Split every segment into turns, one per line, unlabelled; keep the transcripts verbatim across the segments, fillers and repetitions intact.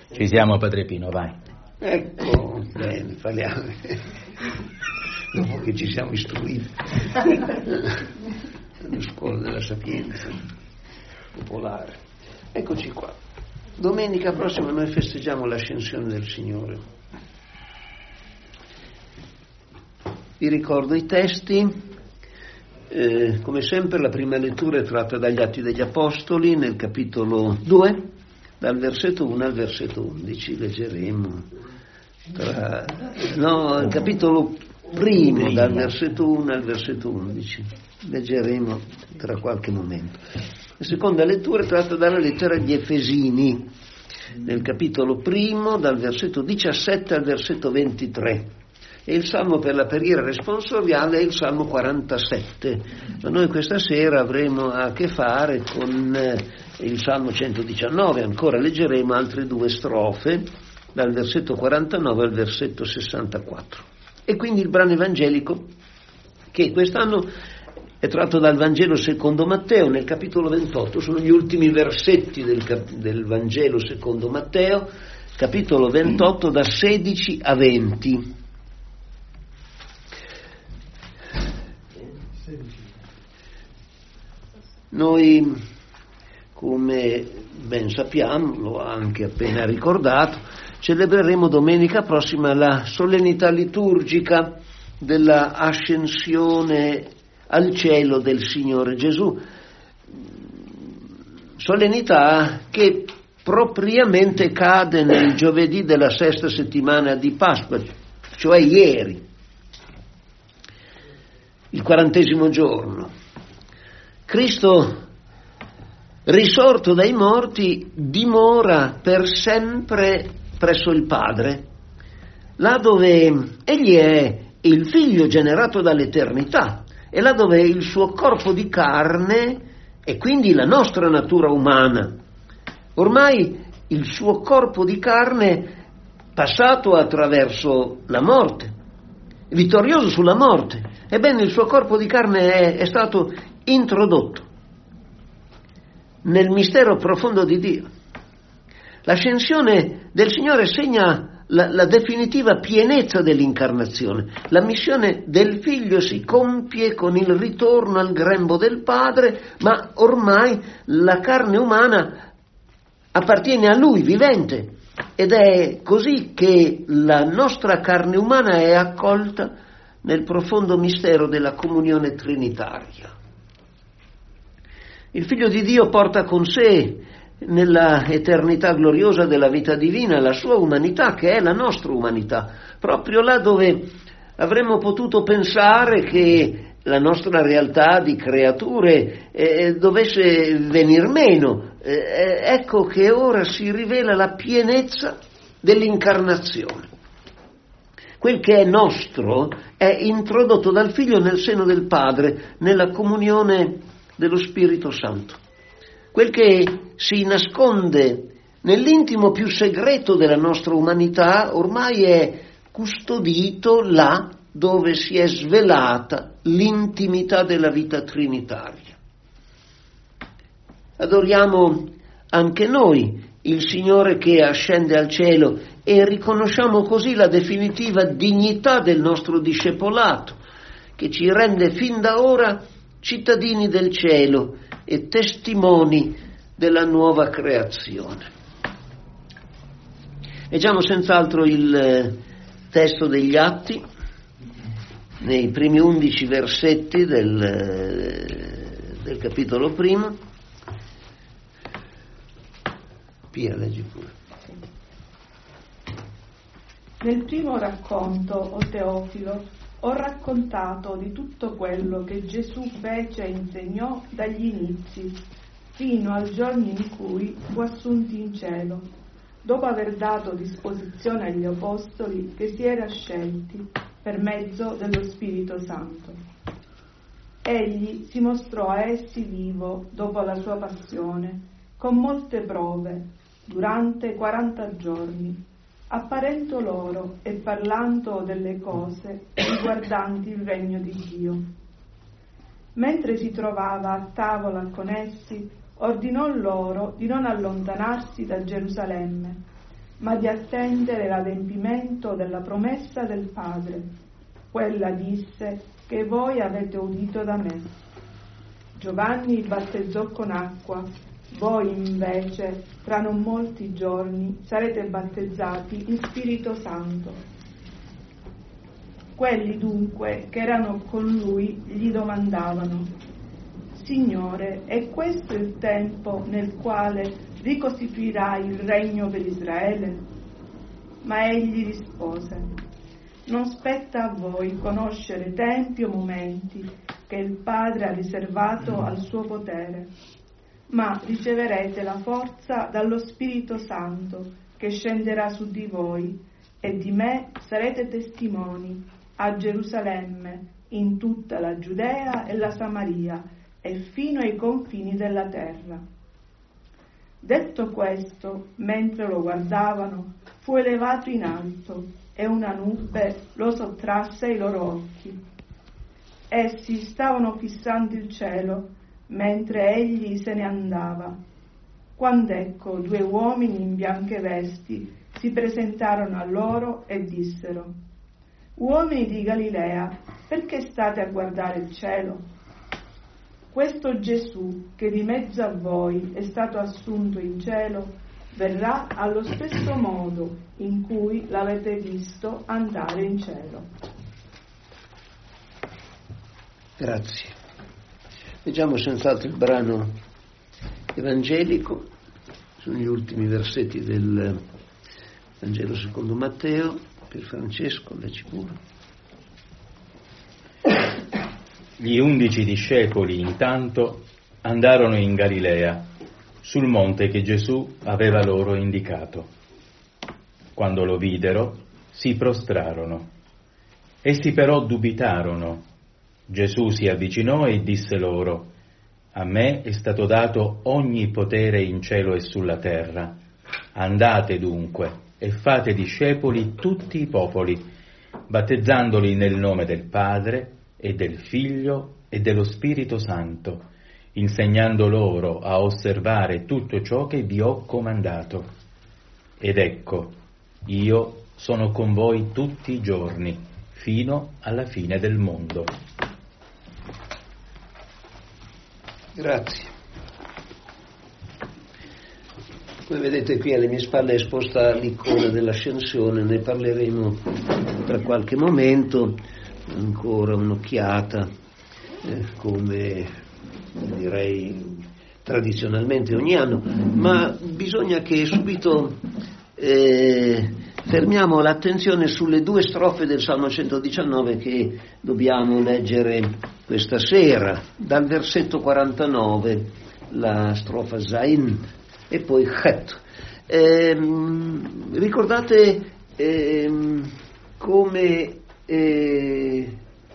Ci siamo, Padre Pino, vai.
Ecco, bene, parliamo. Dopo che ci siamo istruiti alla scuola della sapienza popolare. Eccoci qua. Domenica prossima noi festeggiamo l'ascensione del Signore. Vi ricordo i testi. Eh, come sempre la prima lettura è tratta dagli Atti degli Apostoli nel capitolo due, dal versetto uno al versetto undici. Leggeremo tra, no, il capitolo primo dal versetto uno al versetto undici. Leggeremo tra qualche momento. La seconda lettura è tratta dalla lettera agli Efesini nel capitolo primo dal versetto diciassette al versetto ventitré. E il salmo per la preghiera responsoriale è il salmo quarantasette, ma noi questa sera avremo a che fare con eh, il salmo centodiciannove. Ancora leggeremo altre due strofe dal versetto quarantanove al versetto sessantaquattro. E quindi il brano evangelico, che quest'anno è tratto dal Vangelo secondo Matteo nel capitolo ventotto, sono gli ultimi versetti del, cap- del Vangelo secondo Matteo, capitolo ventotto, da sedici a venti. Noi, come ben sappiamo, l'ho anche appena ricordato, celebreremo domenica prossima la solennità liturgica della ascensione al cielo del Signore Gesù. Solennità che propriamente cade nel giovedì della sesta settimana di Pasqua, cioè ieri, il quarantesimo giorno. Cristo, risorto dai morti, dimora per sempre presso il Padre, là dove egli è il Figlio generato dall'eternità e là dove il suo corpo di carne e quindi la nostra natura umana, ormai il suo corpo di carne passato attraverso la morte, vittorioso sulla morte, ebbene il suo corpo di carne è, è stato introdotto nel mistero profondo di Dio. L'ascensione del Signore segna la, la definitiva pienezza dell'incarnazione. La missione del Figlio si compie con il ritorno al grembo del Padre, ma ormai la carne umana appartiene a Lui, vivente, ed è così che la nostra carne umana è accolta nel profondo mistero della comunione trinitaria. Il Figlio di Dio porta con sé nella eternità gloriosa della vita divina la sua umanità, che è la nostra umanità, proprio là dove avremmo potuto pensare che la nostra realtà di creature eh, dovesse venir meno. Eh, ecco che ora si rivela la pienezza dell'incarnazione. Quel che è nostro è introdotto dal Figlio nel seno del Padre, nella comunione dello Spirito Santo. Quel che si nasconde nell'intimo più segreto della nostra umanità ormai è custodito là dove si è svelata l'intimità della vita trinitaria. Adoriamo anche noi il Signore che ascende al cielo e riconosciamo così la definitiva dignità del nostro discepolato, che ci rende fin da ora cittadini del cielo e testimoni della nuova creazione. Leggiamo senz'altro il testo degli Atti, nei primi undici versetti del, del capitolo primo. Pia, leggi pure.
Nel primo racconto, o Teofilo, ho raccontato di tutto quello che Gesù fece e insegnò dagli inizi, fino al giorno in cui fu assunto in cielo, dopo aver dato disposizione agli apostoli che si era scelti per mezzo dello Spirito Santo. Egli si mostrò a essi vivo dopo la sua passione, con molte prove, durante quaranta giorni, apparendo loro e parlando delle cose riguardanti il regno di Dio. Mentre si trovava a tavola con essi, ordinò loro di non allontanarsi da Gerusalemme, ma di attendere l'adempimento della promessa del Padre. Quella disse che voi avete udito da me. Giovanni battezzò con acqua, voi invece tra non molti giorni sarete battezzati in Spirito Santo. Quelli dunque che erano con lui gli domandavano: Signore, è questo il tempo nel quale ricostituirai il regno per Israele? Ma egli rispose: non spetta a voi conoscere tempi o momenti che il Padre ha riservato al suo potere, ma riceverete la forza dallo Spirito Santo che scenderà su di voi, e di me sarete testimoni a Gerusalemme, in tutta la Giudea e la Samaria e fino ai confini della terra. Detto questo, mentre lo guardavano, fu elevato in alto e una nube lo sottrasse ai loro occhi. Essi stavano fissando il cielo mentre egli se ne andava, quando ecco due uomini in bianche vesti si presentarono a loro e dissero: uomini di Galilea, perché state a guardare il cielo? Questo Gesù, che di mezzo a voi è stato assunto in cielo, verrà allo stesso modo in cui l'avete visto andare in cielo.
Grazie. Leggiamo senz'altro il brano evangelico, sono gli ultimi versetti del Vangelo secondo Matteo, per Francesco, leggi pure.
Gli undici discepoli intanto andarono in Galilea, sul monte che Gesù aveva loro indicato. Quando lo videro, si prostrarono. Essi però dubitarono. Gesù si avvicinò e disse loro: a me è stato dato ogni potere in cielo e sulla terra. Andate dunque e fate discepoli tutti i popoli, battezzandoli nel nome del Padre e del Figlio e dello Spirito Santo, insegnando loro a osservare tutto ciò che vi ho comandato. Ed ecco, io sono con voi tutti i giorni, fino alla fine del mondo.
Grazie. Come vedete qui alle mie spalle è esposta l'icona dell'ascensione, ne parleremo tra qualche momento, ancora un'occhiata, eh, come direi tradizionalmente ogni anno, ma bisogna che subito eh, fermiamo l'attenzione sulle due strofe del Salmo centodiciannove che dobbiamo leggere questa sera, dal versetto quarantanove, la strofa Zain e poi Chet. Eh, ricordate eh, come eh,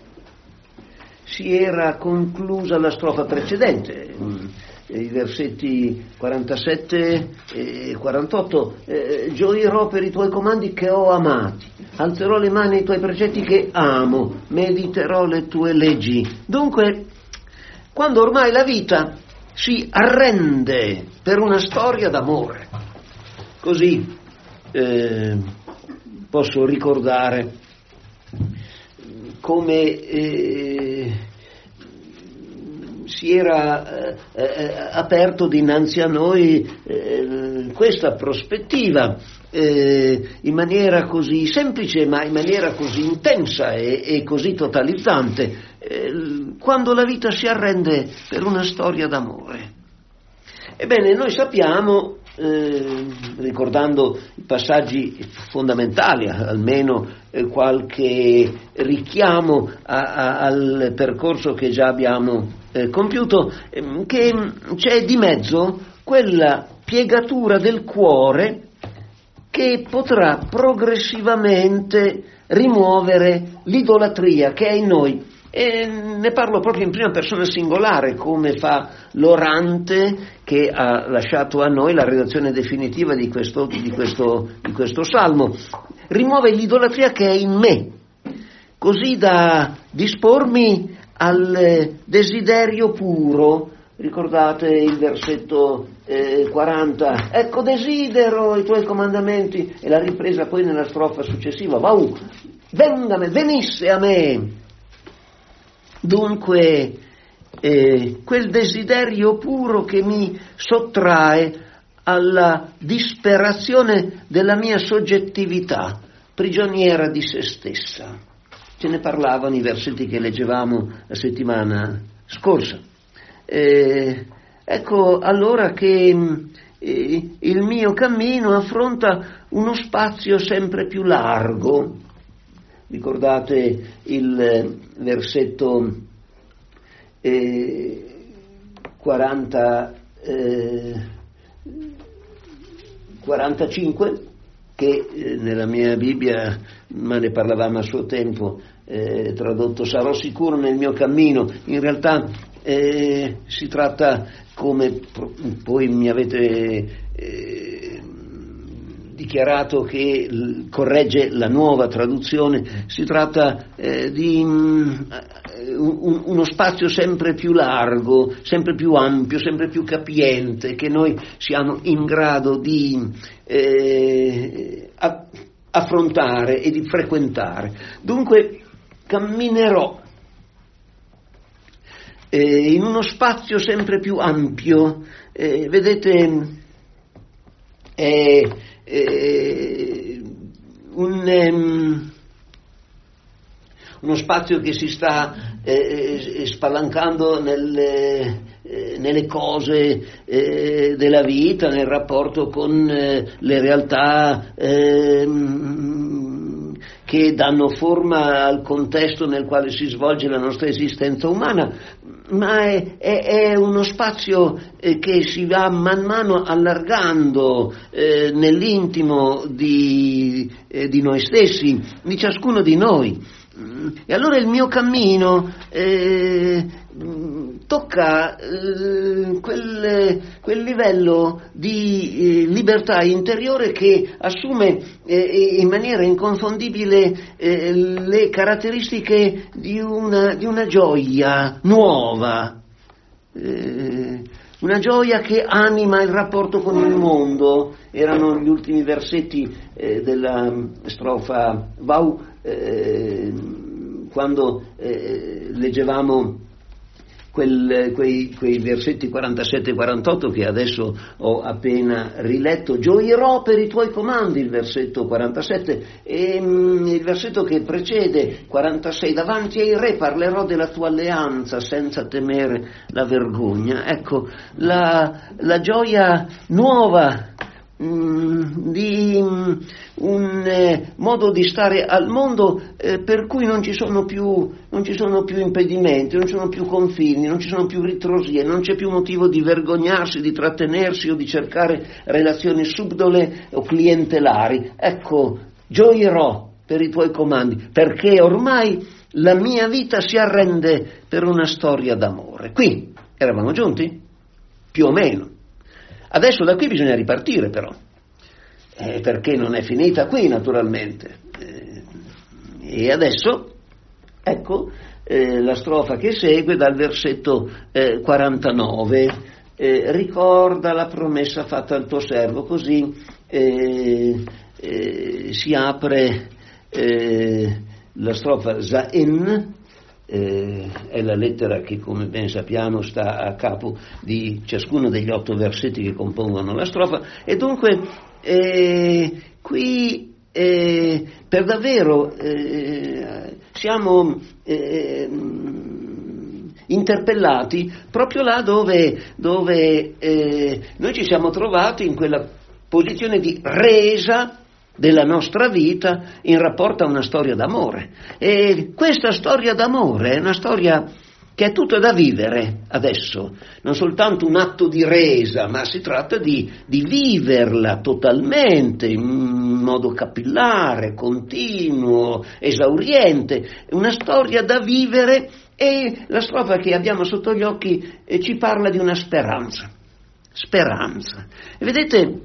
si era conclusa la strofa precedente, i versetti quarantasette e quarantotto, eh, gioirò per i tuoi comandi che ho amati, alzerò le mani ai tuoi precetti che amo, mediterò le tue leggi. Dunque, quando ormai la vita si arrende per una storia d'amore, così eh, posso ricordare come eh, si era eh, eh, aperto dinanzi a noi eh, questa prospettiva eh, in maniera così semplice, ma in maniera così intensa e, e così totalizzante, eh, quando la vita si arrende per una storia d'amore. Ebbene, noi sappiamo, eh, ricordando i passaggi fondamentali, almeno eh, qualche richiamo a, a, al percorso che già abbiamo eh, compiuto, eh, che c'è di mezzo quella piegatura del cuore che potrà progressivamente rimuovere l'idolatria che è in noi. E ne parlo proprio in prima persona singolare, come fa l'orante che ha lasciato a noi la redazione definitiva di questo, di questo, di questo salmo. Rimuove l'idolatria che è in me, così da dispormi al desiderio puro Ricordate il versetto eh, quaranta? Ecco, desidero i tuoi comandamenti, e la ripresa poi nella strofa successiva. Vau, vengame, venisse a me. Dunque, eh, quel desiderio puro che mi sottrae alla disperazione della mia soggettività, prigioniera di se stessa. Ce ne parlavano i versetti che leggevamo la settimana scorsa. Eh, ecco allora che eh, il mio cammino affronta uno spazio sempre più largo. Ricordate il versetto eh, quaranta, eh, quarantacinque, che eh, nella mia Bibbia, ma ne parlavamo a suo tempo, eh, tradotto sarò sicuro nel mio cammino. In realtà eh, si tratta, come poi mi avete eh, dichiarato che l- corregge la nuova traduzione, si tratta eh, di um, un, uno spazio sempre più largo, sempre più ampio, sempre più capiente, che noi siamo in grado di eh, a- affrontare e di frequentare. Dunque camminerò eh, in uno spazio sempre più ampio, eh, vedete, è eh, un, um, uno spazio che si sta eh, spalancando nelle, eh, nelle cose eh, della vita, nel rapporto con eh, le realtà eh, che danno forma al contesto nel quale si svolge la nostra esistenza umana, ma è, è, è uno spazio eh, che si va man mano allargando eh, nell'intimo di, eh, di noi stessi, di ciascuno di noi. E allora il mio cammino eh, tocca eh, quel, quel livello di eh, libertà interiore che assume eh, in maniera inconfondibile eh, le caratteristiche di una, di una gioia nuova, eh, una gioia che anima il rapporto con il mondo. Erano gli ultimi versetti eh, della strofa Vau, eh, quando eh, leggevamo quel, quei, quei versetti quarantasette e quarantotto che adesso ho appena riletto. Gioirò per i tuoi comandi, il versetto quarantasette, e mh, il versetto che precede, quarantasei, davanti ai re parlerò della tua alleanza senza temere la vergogna. Ecco, la, la gioia nuova di un eh, modo di stare al mondo eh, per cui non ci sono più non ci sono più impedimenti, non ci sono più confini, non ci sono più ritrosie, non c'è più motivo di vergognarsi, di trattenersi o di cercare relazioni subdole o clientelari. Ecco, gioirò per i tuoi comandi, perché ormai la mia vita si arrende per una storia d'amore. Qui eravamo giunti? Più o meno. Adesso da qui bisogna ripartire però, eh, perché non è finita qui naturalmente. Eh, e adesso, ecco, eh, la strofa che segue dal versetto eh, quarantanove, eh, ricorda la promessa fatta al tuo servo, così eh, eh, si apre eh, la strofa Zain. Eh, è la lettera che, come ben sappiamo, sta a capo di ciascuno degli otto versetti che compongono la strofa, e dunque eh, qui eh, per davvero eh, siamo eh, interpellati proprio là dove, dove eh, noi ci siamo trovati in quella posizione di resa della nostra vita in rapporto a una storia d'amore. E questa storia d'amore è una storia che è tutta da vivere adesso, non soltanto un atto di resa, ma si tratta di, di viverla totalmente, in modo capillare, continuo, esauriente, una storia da vivere. E la strofa che abbiamo sotto gli occhi eh, ci parla di una speranza, speranza. E vedete,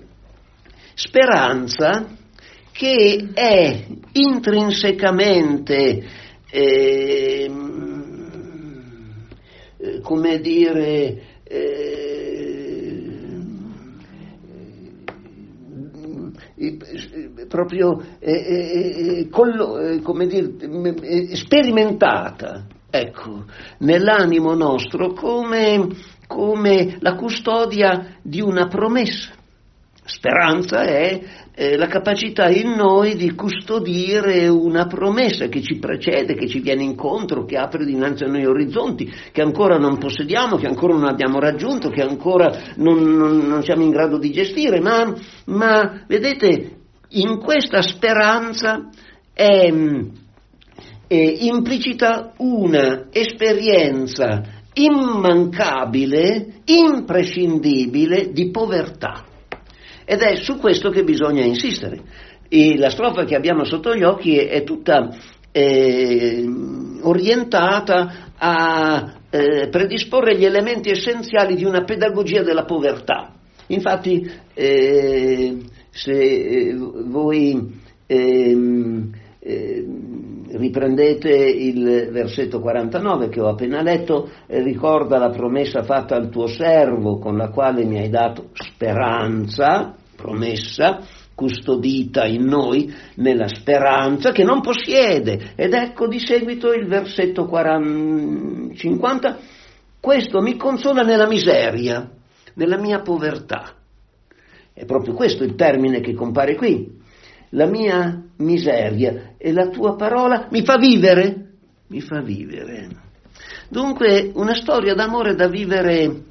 speranza che è intrinsecamente, eh, come dire, eh, proprio eh, eh, collo, eh, come dire, eh, sperimentata, ecco, nell'animo nostro come, come la custodia di una promessa. Speranza è eh, la capacità in noi di custodire una promessa che ci precede, che ci viene incontro, che apre dinanzi a noi orizzonti, che ancora non possediamo, che ancora non abbiamo raggiunto, che ancora non, non, non siamo in grado di gestire, ma, ma vedete, in questa speranza è, è implicita una esperienza immancabile, imprescindibile di povertà. Ed è su questo che bisogna insistere. E la strofa che abbiamo sotto gli occhi è, è tutta eh, orientata a eh, predisporre gli elementi essenziali di una pedagogia della povertà. Infatti, eh, se eh, voi eh, eh, riprendete il versetto quarantanove che ho appena letto, eh, ricorda la promessa fatta al tuo servo con la quale mi hai dato speranza, promessa custodita in noi nella speranza che non possiede. Ed ecco di seguito il versetto quaranta, cinquanta, questo mi consola nella miseria, nella mia povertà. È proprio questo il termine che compare qui. La mia miseria e la tua parola mi fa vivere, mi fa vivere. Dunque una storia d'amore da vivere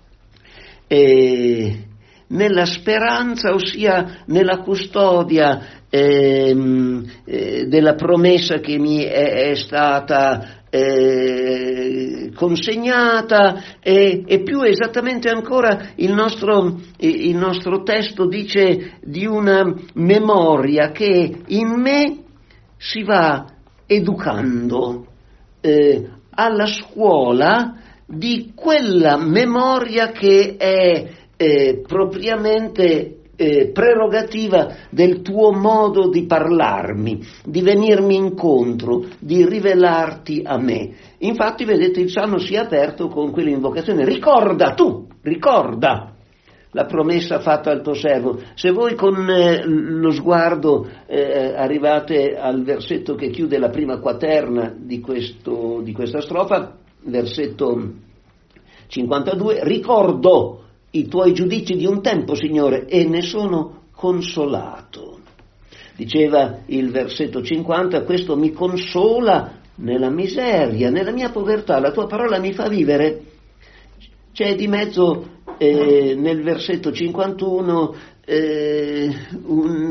eh, nella speranza, ossia nella custodia eh, eh, della promessa che mi è, è stata eh, consegnata e, e più esattamente ancora il nostro, il nostro testo dice di una memoria che in me si va educando eh, alla scuola di quella memoria che è eh, propriamente Eh, prerogativa del tuo modo di parlarmi, di venirmi incontro, di rivelarti a me. Infatti, vedete, il Salmo si è aperto con quell'invocazione: ricorda tu, ricorda la promessa fatta al tuo servo. Se voi con eh, lo sguardo eh, arrivate al versetto che chiude la prima quaterna di, questo, di questa strofa, versetto cinquantadue, ricordo i tuoi giudizi di un tempo, Signore, e ne sono consolato. Diceva il versetto cinquanta, questo mi consola nella miseria, nella mia povertà, la tua parola mi fa vivere. C'è di mezzo eh, nel versetto cinquantuno eh, un,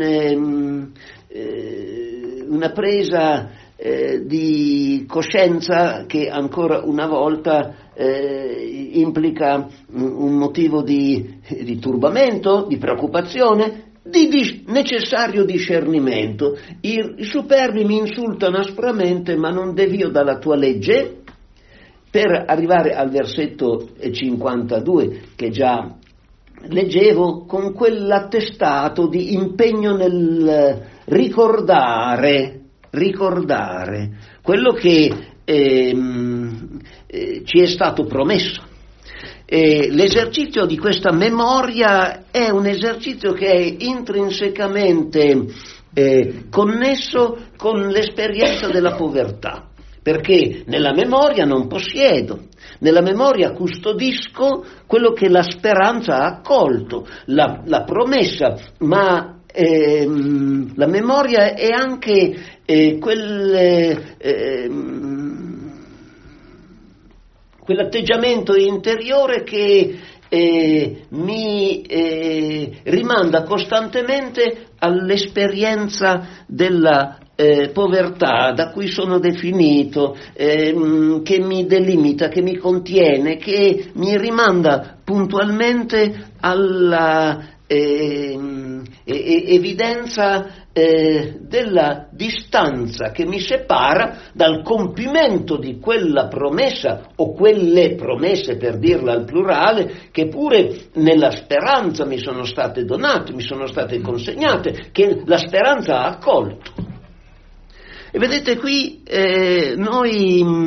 eh, una presa eh, di coscienza che ancora una volta Eh, implica un motivo di, di turbamento, di preoccupazione, di, di necessario discernimento. I, I superbi mi insultano aspramente, ma non devio dalla tua legge, per arrivare al versetto cinquantadue che già leggevo, con quell'attestato di impegno nel ricordare, ricordare quello che ehm, eh, ci è stato promesso. E l'esercizio di questa memoria è un esercizio che è intrinsecamente eh, connesso con l'esperienza della povertà, perché nella memoria non possiedo, nella memoria custodisco quello che la speranza ha accolto, la, la promessa, ma ehm, la memoria è anche eh, quel... Eh, quell'atteggiamento interiore che eh, mi eh, rimanda costantemente all'esperienza della eh, povertà da cui sono definito, eh, che mi delimita, che mi contiene, che mi rimanda puntualmente alla eh, evidenza Eh, della distanza che mi separa dal compimento di quella promessa o quelle promesse, per dirla al plurale, che pure nella speranza mi sono state donate, mi sono state consegnate, che la speranza ha accolto. E vedete qui eh, noi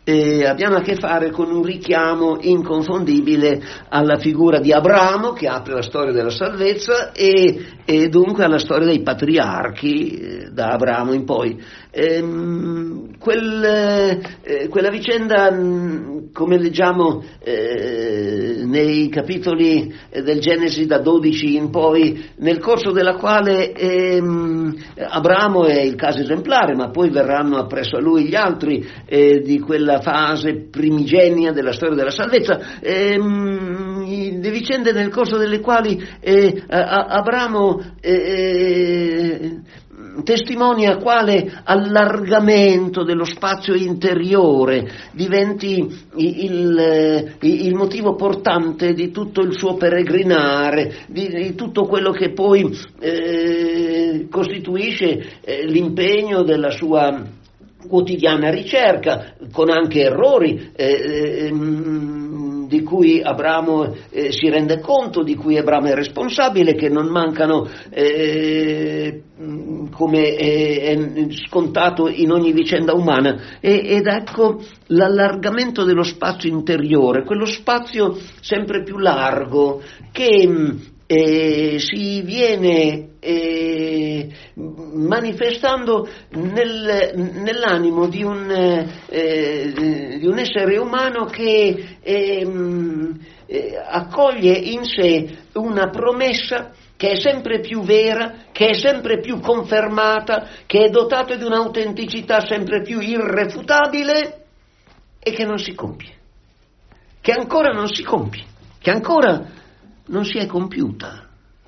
eh, abbiamo a che fare con un richiamo inconfondibile alla figura di Abramo, che apre la storia della salvezza, e, e dunque alla storia dei patriarchi, eh, da Abramo in poi. Ehm, quel, eh, quella vicenda, come leggiamo eh, nei capitoli del Genesi da dodici in poi, nel corso della quale ehm, Abramo è il caso esemplare, ma poi verranno appresso a lui gli altri eh, di quella fase primigenia della storia della salvezza, ehm, le vicende nel corso delle quali eh, Abramo eh, testimonia quale allargamento dello spazio interiore diventi il, il motivo portante di tutto il suo peregrinare, di, di tutto quello che poi eh, costituisce eh, l'impegno della sua quotidiana ricerca, con anche errori eh, ehm, di cui Abramo eh, si rende conto, di cui Abramo è responsabile, che non mancano eh, come è, è scontato in ogni vicenda umana. E, ed ecco l'allargamento dello spazio interiore, quello spazio sempre più largo che eh, si viene eh, manifestando nel, nell'animo di un, eh, di un essere umano che eh, eh, accoglie in sé una promessa che è sempre più vera, che è sempre più confermata, che è dotato di un'autenticità sempre più irrefutabile e che non si compie, che ancora non si compie, che ancora non si è compiuta.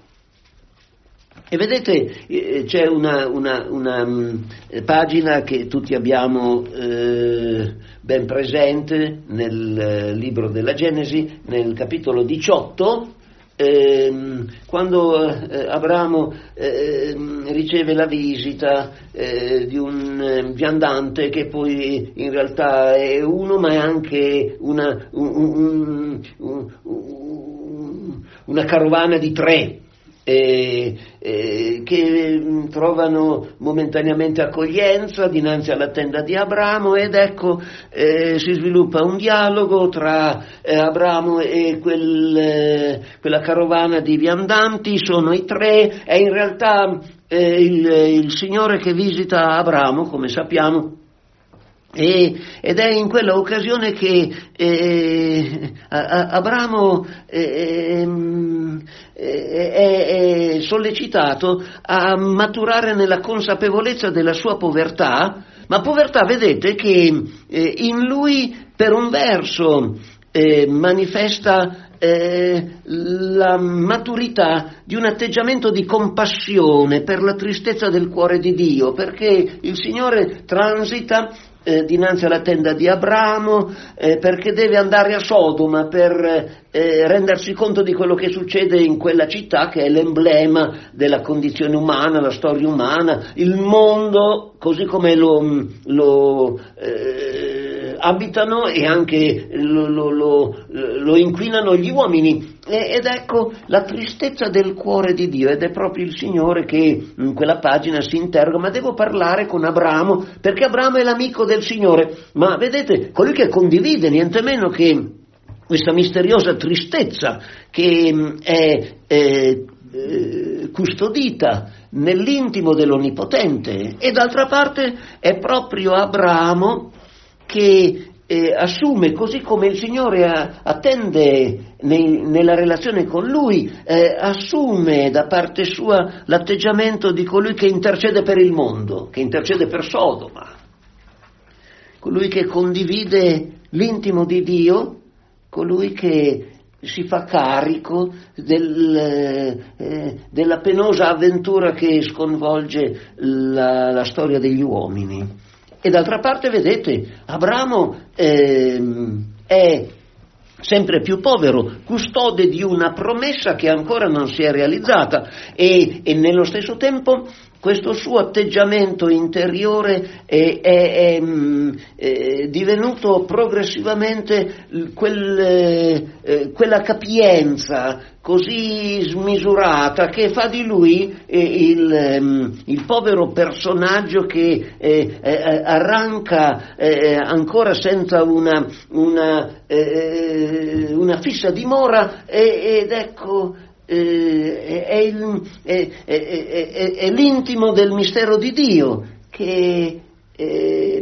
E vedete, c'è una, una, una um, pagina che tutti abbiamo eh, ben presente nel eh, libro della Genesi, nel capitolo diciotto, eh, quando eh, Abramo eh, riceve la visita eh, di un eh, viandante che poi in realtà è uno, ma è anche una, un, un, un, un, una carovana di tre. Eh, eh, che mh, trovano momentaneamente accoglienza dinanzi alla tenda di Abramo, ed ecco eh, si sviluppa un dialogo tra eh, Abramo e quel, eh, quella carovana di viandanti. Sono i tre, è in realtà eh, il, il Signore che visita Abramo, come sappiamo. E, ed è in quella occasione che eh, Abramo eh, è, è sollecitato a maturare nella consapevolezza della sua povertà, ma povertà, vedete, che eh, in lui per un verso eh, manifesta eh, la maturità di un atteggiamento di compassione per la tristezza del cuore di Dio, perché il Signore transita Eh, dinanzi alla tenda di Abramo, eh, perché deve andare a Sodoma per eh, rendersi conto di quello che succede in quella città, che è l'emblema della condizione umana, la storia umana, il mondo così come lo, lo eh, abitano e anche lo, lo, lo, lo inquinano gli uomini. Ed ecco la tristezza del cuore di Dio, ed è proprio il Signore che in quella pagina si interroga: ma devo parlare con Abramo, perché Abramo è l'amico del Signore. Ma vedete, colui che condivide niente meno che questa misteriosa tristezza che è, è, è custodita nell'intimo dell'Onnipotente, e d'altra parte è proprio Abramo che Eh, assume, così come il Signore a, attende nei, nella relazione con lui, eh, assume da parte sua l'atteggiamento di colui che intercede per il mondo, che intercede per Sodoma, colui che condivide l'intimo di Dio, colui che si fa carico del, eh, della penosa avventura che sconvolge la, la storia degli uomini. E d'altra parte, vedete, Abramo eh, è sempre più povero, custode di una promessa che ancora non si è realizzata, e, e nello stesso tempo questo suo atteggiamento interiore è, è, è, è divenuto progressivamente quel, eh, quella capienza così smisurata che fa di lui eh, il, il povero personaggio che eh, eh, arranca eh, ancora senza una, una, eh, una fissa dimora eh, ed ecco Eh, è, il, è, è, è, è l'intimo del mistero di Dio che eh,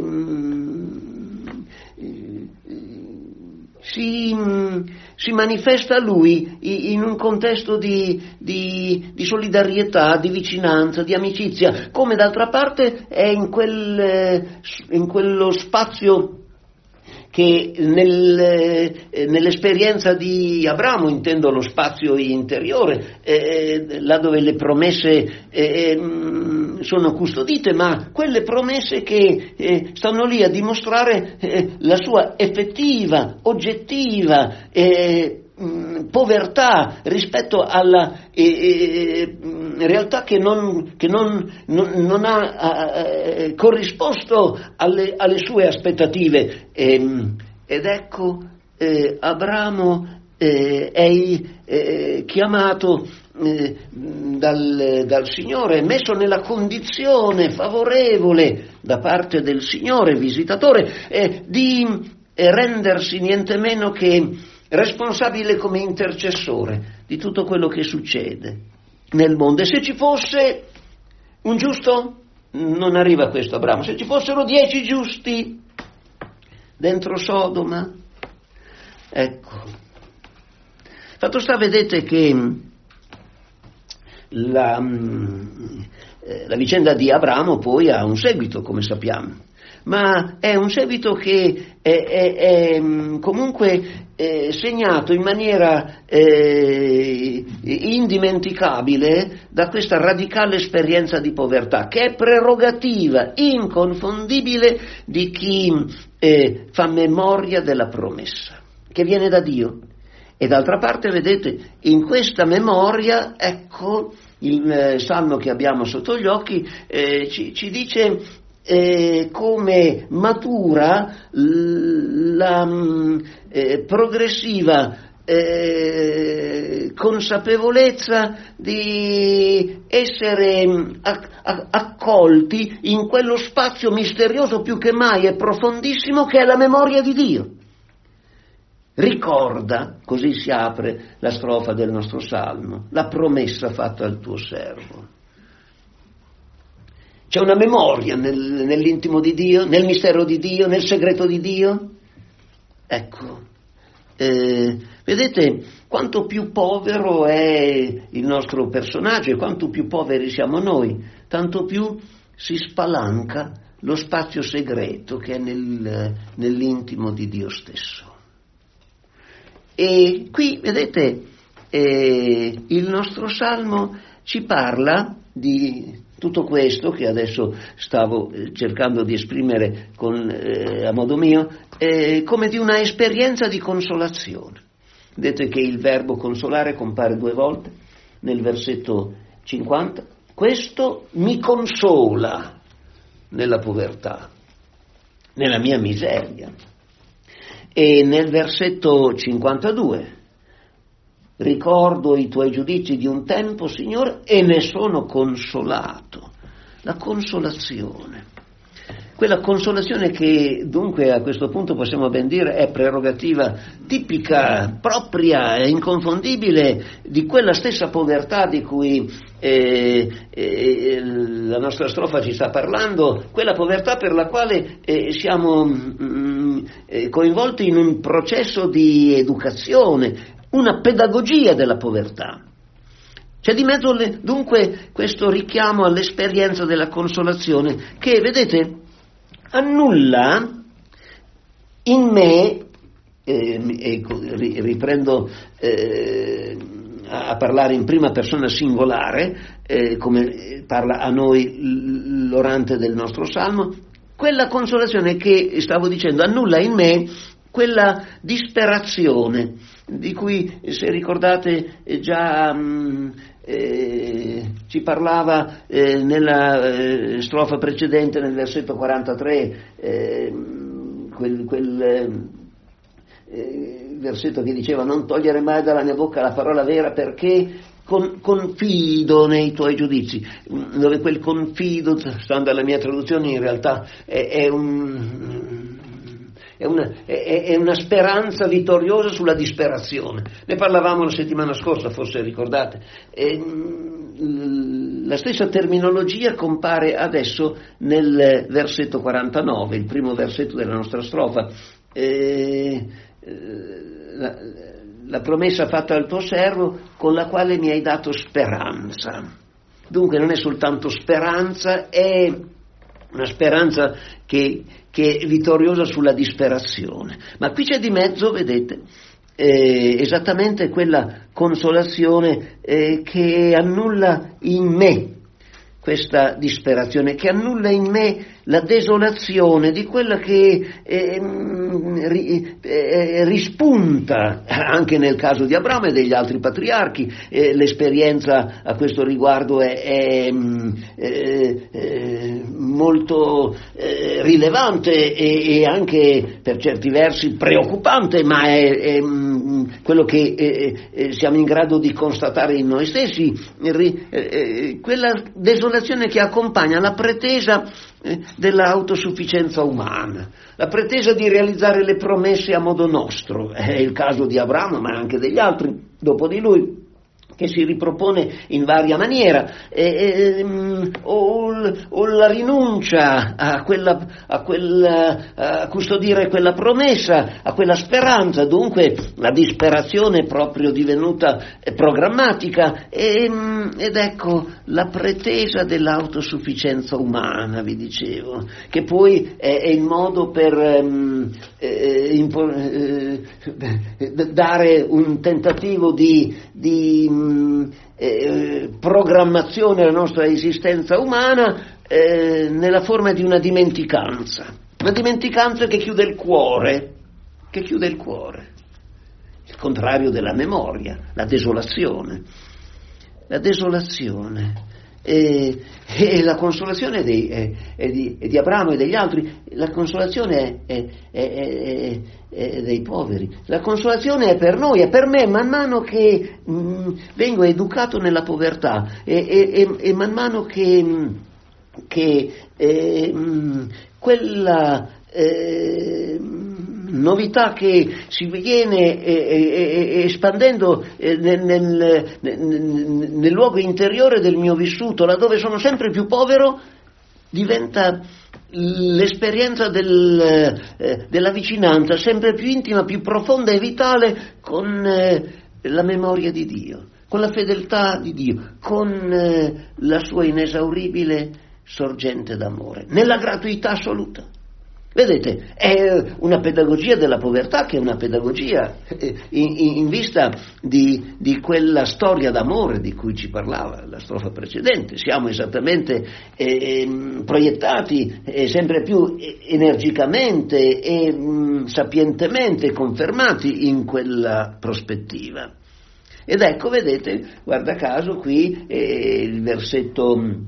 si, si manifesta a lui in un contesto di, di, di solidarietà, di vicinanza, di amicizia, come d'altra parte è in, quel, in quello spazio che nel, eh, nell'esperienza di Abramo, intendo lo spazio interiore, eh, là dove le promesse eh, sono custodite, ma quelle promesse che eh, stanno lì a dimostrare eh, la sua effettiva, oggettiva eh, mh, povertà rispetto alla eh, eh, realtà che non, che non, non, non ha eh, corrisposto alle, alle sue aspettative. Ehm, ed ecco eh, Abramo eh, è eh, chiamato eh, dal, dal Signore, messo nella condizione favorevole da parte del Signore visitatore eh, di eh, rendersi niente meno che responsabile come intercessore di tutto quello che succede nel mondo. E se ci fosse un giusto, non arriva questo Abramo, se ci fossero dieci giusti dentro Sodoma, ecco. Fatto sta, vedete che la, la vicenda di Abramo poi ha un seguito, come sappiamo, ma è un seguito che è, è, è comunque è segnato in maniera eh, indimenticabile da questa radicale esperienza di povertà, che è prerogativa inconfondibile di chi eh, fa memoria della promessa, che viene da Dio. E d'altra parte, vedete, in questa memoria, ecco, il eh, salmo che abbiamo sotto gli occhi eh, ci, ci dice Eh, come matura la eh, progressiva eh, consapevolezza di essere acc- accolti in quello spazio misterioso più che mai e profondissimo che è la memoria di Dio. Ricorda, così si apre la strofa del nostro salmo, la promessa fatta al tuo servo. C'è una memoria nel, nell'intimo di Dio, nel mistero di Dio, nel segreto di Dio. Ecco, eh, vedete quanto più povero è il nostro personaggio e quanto più poveri siamo noi, tanto più si spalanca lo spazio segreto che è nel, nell'intimo di Dio stesso. E qui, vedete, eh, il nostro salmo ci parla di tutto questo che adesso stavo cercando di esprimere con, eh, a modo mio, eh, come di una esperienza di consolazione. Vedete che il verbo consolare compare due volte nel versetto cinquanta. Questo mi consola nella povertà, nella mia miseria. E nel versetto cinquantadue. Ricordo i tuoi giudizi di un tempo, Signore, e ne sono consolato. La consolazione. Quella consolazione che dunque a questo punto possiamo ben dire è prerogativa tipica, propria e inconfondibile di quella stessa povertà di cui eh, eh, la nostra strofa ci sta parlando, quella povertà per la quale eh, siamo mm, eh, coinvolti in un processo di educazione, una pedagogia della povertà. C'è di mezzo le, dunque questo richiamo all'esperienza della consolazione che, vedete, annulla in me, eh, ecco, riprendo eh, a parlare in prima persona singolare, eh, come parla a noi l'orante del nostro salmo, quella consolazione che, stavo dicendo, annulla in me quella disperazione di cui, se ricordate, già mh, eh, ci parlava eh, nella eh, strofa precedente, nel versetto quarantatré, eh, quel, quel eh, versetto che diceva: non togliere mai dalla mia bocca la parola vera, perché Con, confido nei tuoi giudizi, dove quel confido, stando alla mia traduzione, in realtà è, è, un, è, una, è, è una speranza vittoriosa sulla disperazione. Ne parlavamo la settimana scorsa, forse ricordate. E, la stessa terminologia compare adesso nel versetto quarantanove, il primo versetto della nostra strofa. E, la, la promessa fatta al tuo servo, con la quale mi hai dato speranza. Dunque non è soltanto speranza, è una speranza che, che è vittoriosa sulla disperazione. Ma qui c'è di mezzo, vedete, eh, esattamente quella consolazione eh, che annulla in me questa disperazione, che annulla in me la desolazione di quella che eh, ri, eh, rispunta anche nel caso di Abramo e degli altri patriarchi. Eh, l'esperienza a questo riguardo è, è eh, eh, molto eh, rilevante e, e anche per certi versi preoccupante, ma è, è quello che eh, eh, siamo in grado di constatare in noi stessi, eh, eh, quella desolazione che accompagna la pretesa eh, dell'autosufficienza umana, la pretesa di realizzare le promesse a modo nostro. È il caso di Abramo, ma anche degli altri dopo di lui, che si ripropone in varia maniera, eh, eh, o, o la rinuncia a, quella, a, quella, a custodire quella promessa, a quella speranza, dunque la disperazione è proprio divenuta programmatica, e, ed ecco la pretesa dell'autosufficienza umana, vi dicevo, che poi è, è il modo per ehm, eh, impo- eh, dare un tentativo di, di Eh, programmazione della nostra esistenza umana eh, nella forma di una dimenticanza, una dimenticanza che chiude il cuore, che chiude il cuore, il contrario della memoria, la desolazione, la desolazione. E, e la consolazione dei, e, e di, e di Abramo e degli altri, la consolazione è, è, è, è, è dei poveri, la consolazione è per noi, è per me, man mano che mh, vengo educato nella povertà e, e, e man mano che, che eh, mh, quella eh, novità che si viene eh, eh, espandendo eh, nel, nel, nel, nel luogo interiore del mio vissuto, laddove sono sempre più povero, diventa l'esperienza del, eh, della vicinanza sempre più intima, più profonda e vitale con eh, la memoria di Dio, con la fedeltà di Dio, con eh, la sua inesauribile sorgente d'amore, nella gratuità assoluta. Vedete, è una pedagogia della povertà che è una pedagogia in, in vista di, di quella storia d'amore di cui ci parlava la strofa precedente. Siamo esattamente eh, proiettati eh, sempre più energicamente e mh, sapientemente confermati in quella prospettiva. Ed ecco, vedete, guarda caso qui eh, il versetto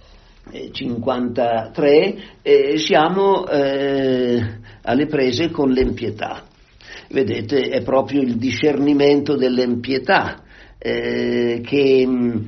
cinquantatré, eh, siamo eh, alle prese con l'empietà. Vedete, è proprio il discernimento dell'empietà eh, che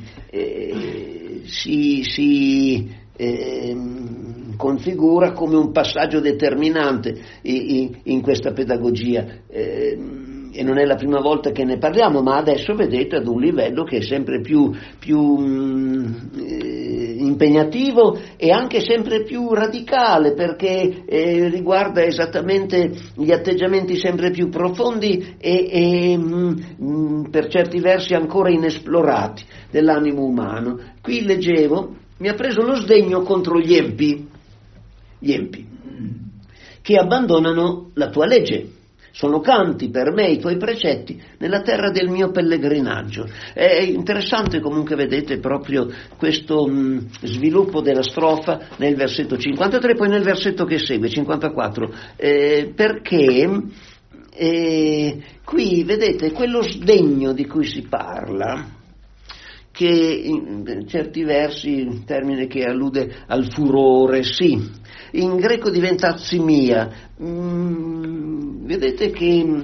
eh, si, si eh, configura come un passaggio determinante in, in questa pedagogia. Eh, e non è la prima volta che ne parliamo, ma adesso vedete ad un livello che è sempre più, più mh, eh, impegnativo e anche sempre più radicale, perché eh, riguarda esattamente gli atteggiamenti sempre più profondi e, e mh, per certi versi ancora inesplorati dell'animo umano. Qui leggevo, mi ha preso lo sdegno contro gli empi, gli empi, che abbandonano la tua legge. Sono canti per me i tuoi precetti nella terra del mio pellegrinaggio. È interessante comunque, vedete, proprio questo mh, sviluppo della strofa nel versetto cinquantatré, poi nel versetto che segue, cinquantaquattro, eh, perché e qui vedete quello sdegno di cui si parla, che in certi versi, termine che allude al furore, sì, in greco diventa azimia. Mm, vedete che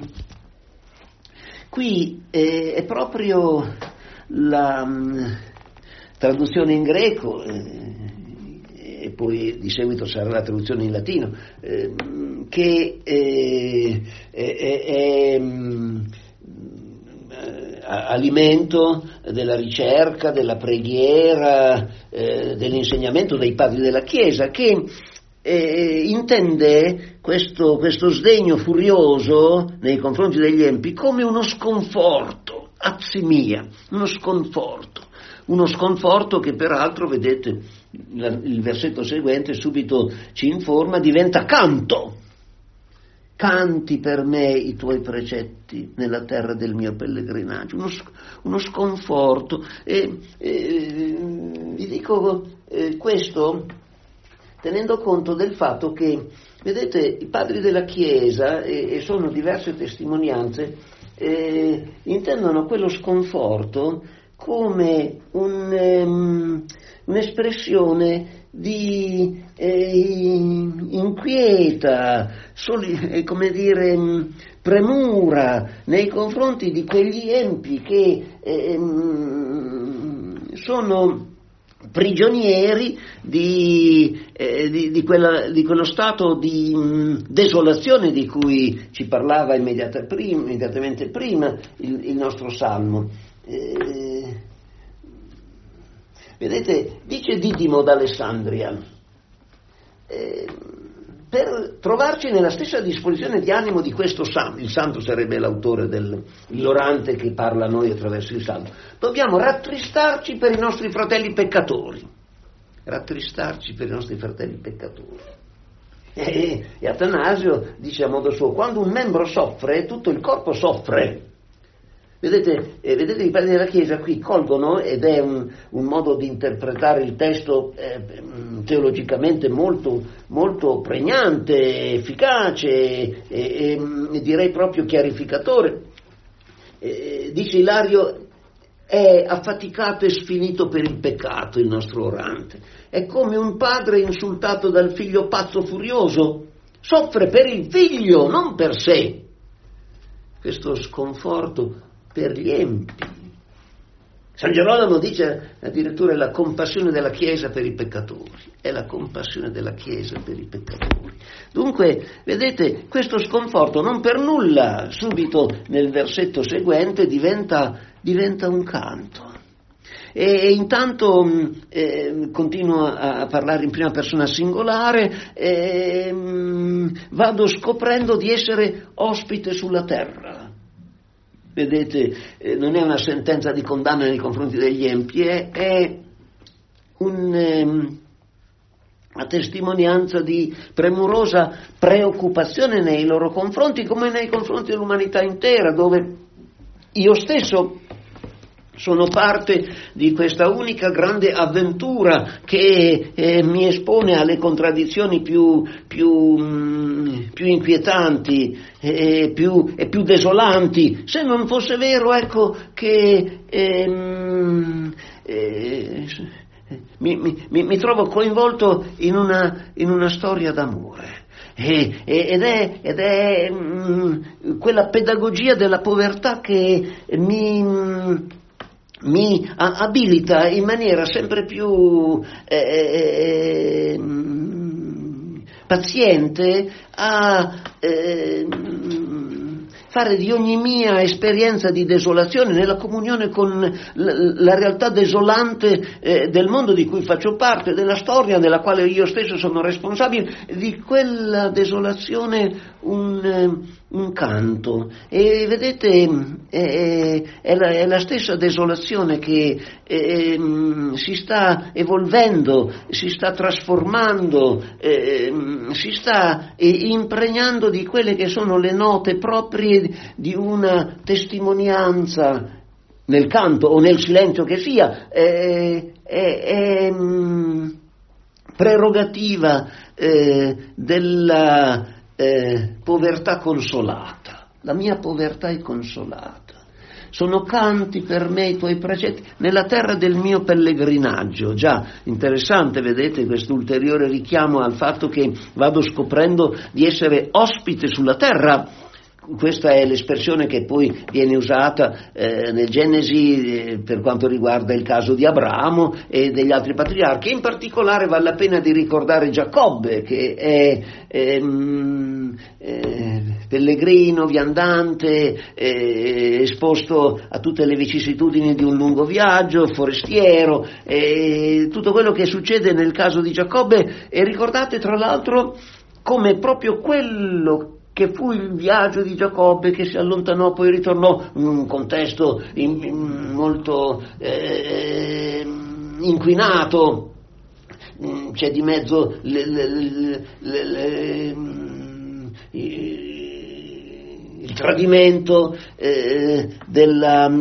qui eh, è proprio la mh, traduzione in greco, eh, e poi di seguito sarà la traduzione in latino, eh, che eh, è, è, è mh, alimento della ricerca, della preghiera, eh, dell'insegnamento dei padri della Chiesa, che eh, intende questo, questo sdegno furioso nei confronti degli empi come uno sconforto, azimia, uno sconforto, uno sconforto che peraltro, vedete, il versetto seguente subito ci informa, diventa canto. Canti per me i tuoi precetti nella terra del mio pellegrinaggio, uno, uno sconforto. E, e, vi dico eh, questo tenendo conto del fatto che, vedete, i padri della Chiesa, e, e sono diverse testimonianze, eh, intendono quello sconforto come un, um, un'espressione di eh, inquieta, soli, come dire, premura nei confronti di quegli empi che eh, sono prigionieri di, eh, di, di, quella, di quello stato di mh, desolazione di cui ci parlava immediata prima, immediatamente prima il, il nostro Salmo. Eh, vedete, dice Didimo d'Alessandria, eh, per trovarci nella stessa disposizione di animo di questo santo, il santo sarebbe l'autore del l'orante che parla a noi attraverso il santo, dobbiamo rattristarci per i nostri fratelli peccatori, rattristarci per i nostri fratelli peccatori. E, e Atanasio dice a modo suo, quando un membro soffre, tutto il corpo soffre. Vedete, eh, vedete i padri della Chiesa qui colgono, ed è un, un modo di interpretare il testo eh, teologicamente molto, molto pregnante, efficace e, e, e direi proprio chiarificatore. Eh, dice Ilario, è affaticato e sfinito per il peccato il nostro orante. È come un padre insultato dal figlio pazzo furioso, soffre per il figlio, non per sé. Questo sconforto per gli empi. San Gerolamo dice addirittura è la compassione della Chiesa per i peccatori, è la compassione della Chiesa per i peccatori. Dunque, vedete, questo sconforto non per nulla subito nel versetto seguente diventa, diventa un canto. E, e intanto eh, continuo a parlare in prima persona singolare, eh, vado scoprendo di essere ospite sulla terra. Vedete, eh, non è una sentenza di condanna nei confronti degli empi, è, è un, eh, una testimonianza di premurosa preoccupazione nei loro confronti, come nei confronti dell'umanità intera, dove io stesso sono parte di questa unica grande avventura che eh, mi espone alle contraddizioni più, più, mh, più inquietanti e più, e più desolanti. Se non fosse vero, ecco, che ehm, eh, mi, mi, mi trovo coinvolto in una, in una storia d'amore. Ed è, ed è mh, quella pedagogia della povertà che mi... Mh, mi abilita in maniera sempre più eh, eh, paziente a eh, fare di ogni mia esperienza di desolazione nella comunione con la, la realtà desolante eh, del mondo di cui faccio parte, della storia della quale io stesso sono responsabile, di quella desolazione un, eh, un canto. E vedete, è, è, la, è la stessa desolazione che eh, si sta evolvendo, si sta trasformando, eh, si sta eh, impregnando di quelle che sono le note proprie di una testimonianza nel canto o nel silenzio che sia, è, è, è mh, prerogativa eh, della eh, povertà consolata. la mia povertà è consolata. Sono canti per me i tuoi precetti nella terra del mio pellegrinaggio. Già, interessante, vedete, questo ulteriore richiamo al fatto che vado scoprendo di essere ospite sulla terra. Questa è l'espressione che poi viene usata eh, nel Genesi eh, per quanto riguarda il caso di Abramo e degli altri patriarchi. In particolare vale la pena di ricordare Giacobbe, che è ehm, eh, pellegrino, viandante, eh, esposto a tutte le vicissitudini di un lungo viaggio, forestiero, eh, tutto quello che succede nel caso di Giacobbe. E ricordate tra l'altro come proprio quello che fu il viaggio di Giacobbe, che si allontanò, poi ritornò in un contesto in, in molto eh, inquinato, c'è di mezzo le, le, le, le, le, il tradimento eh, della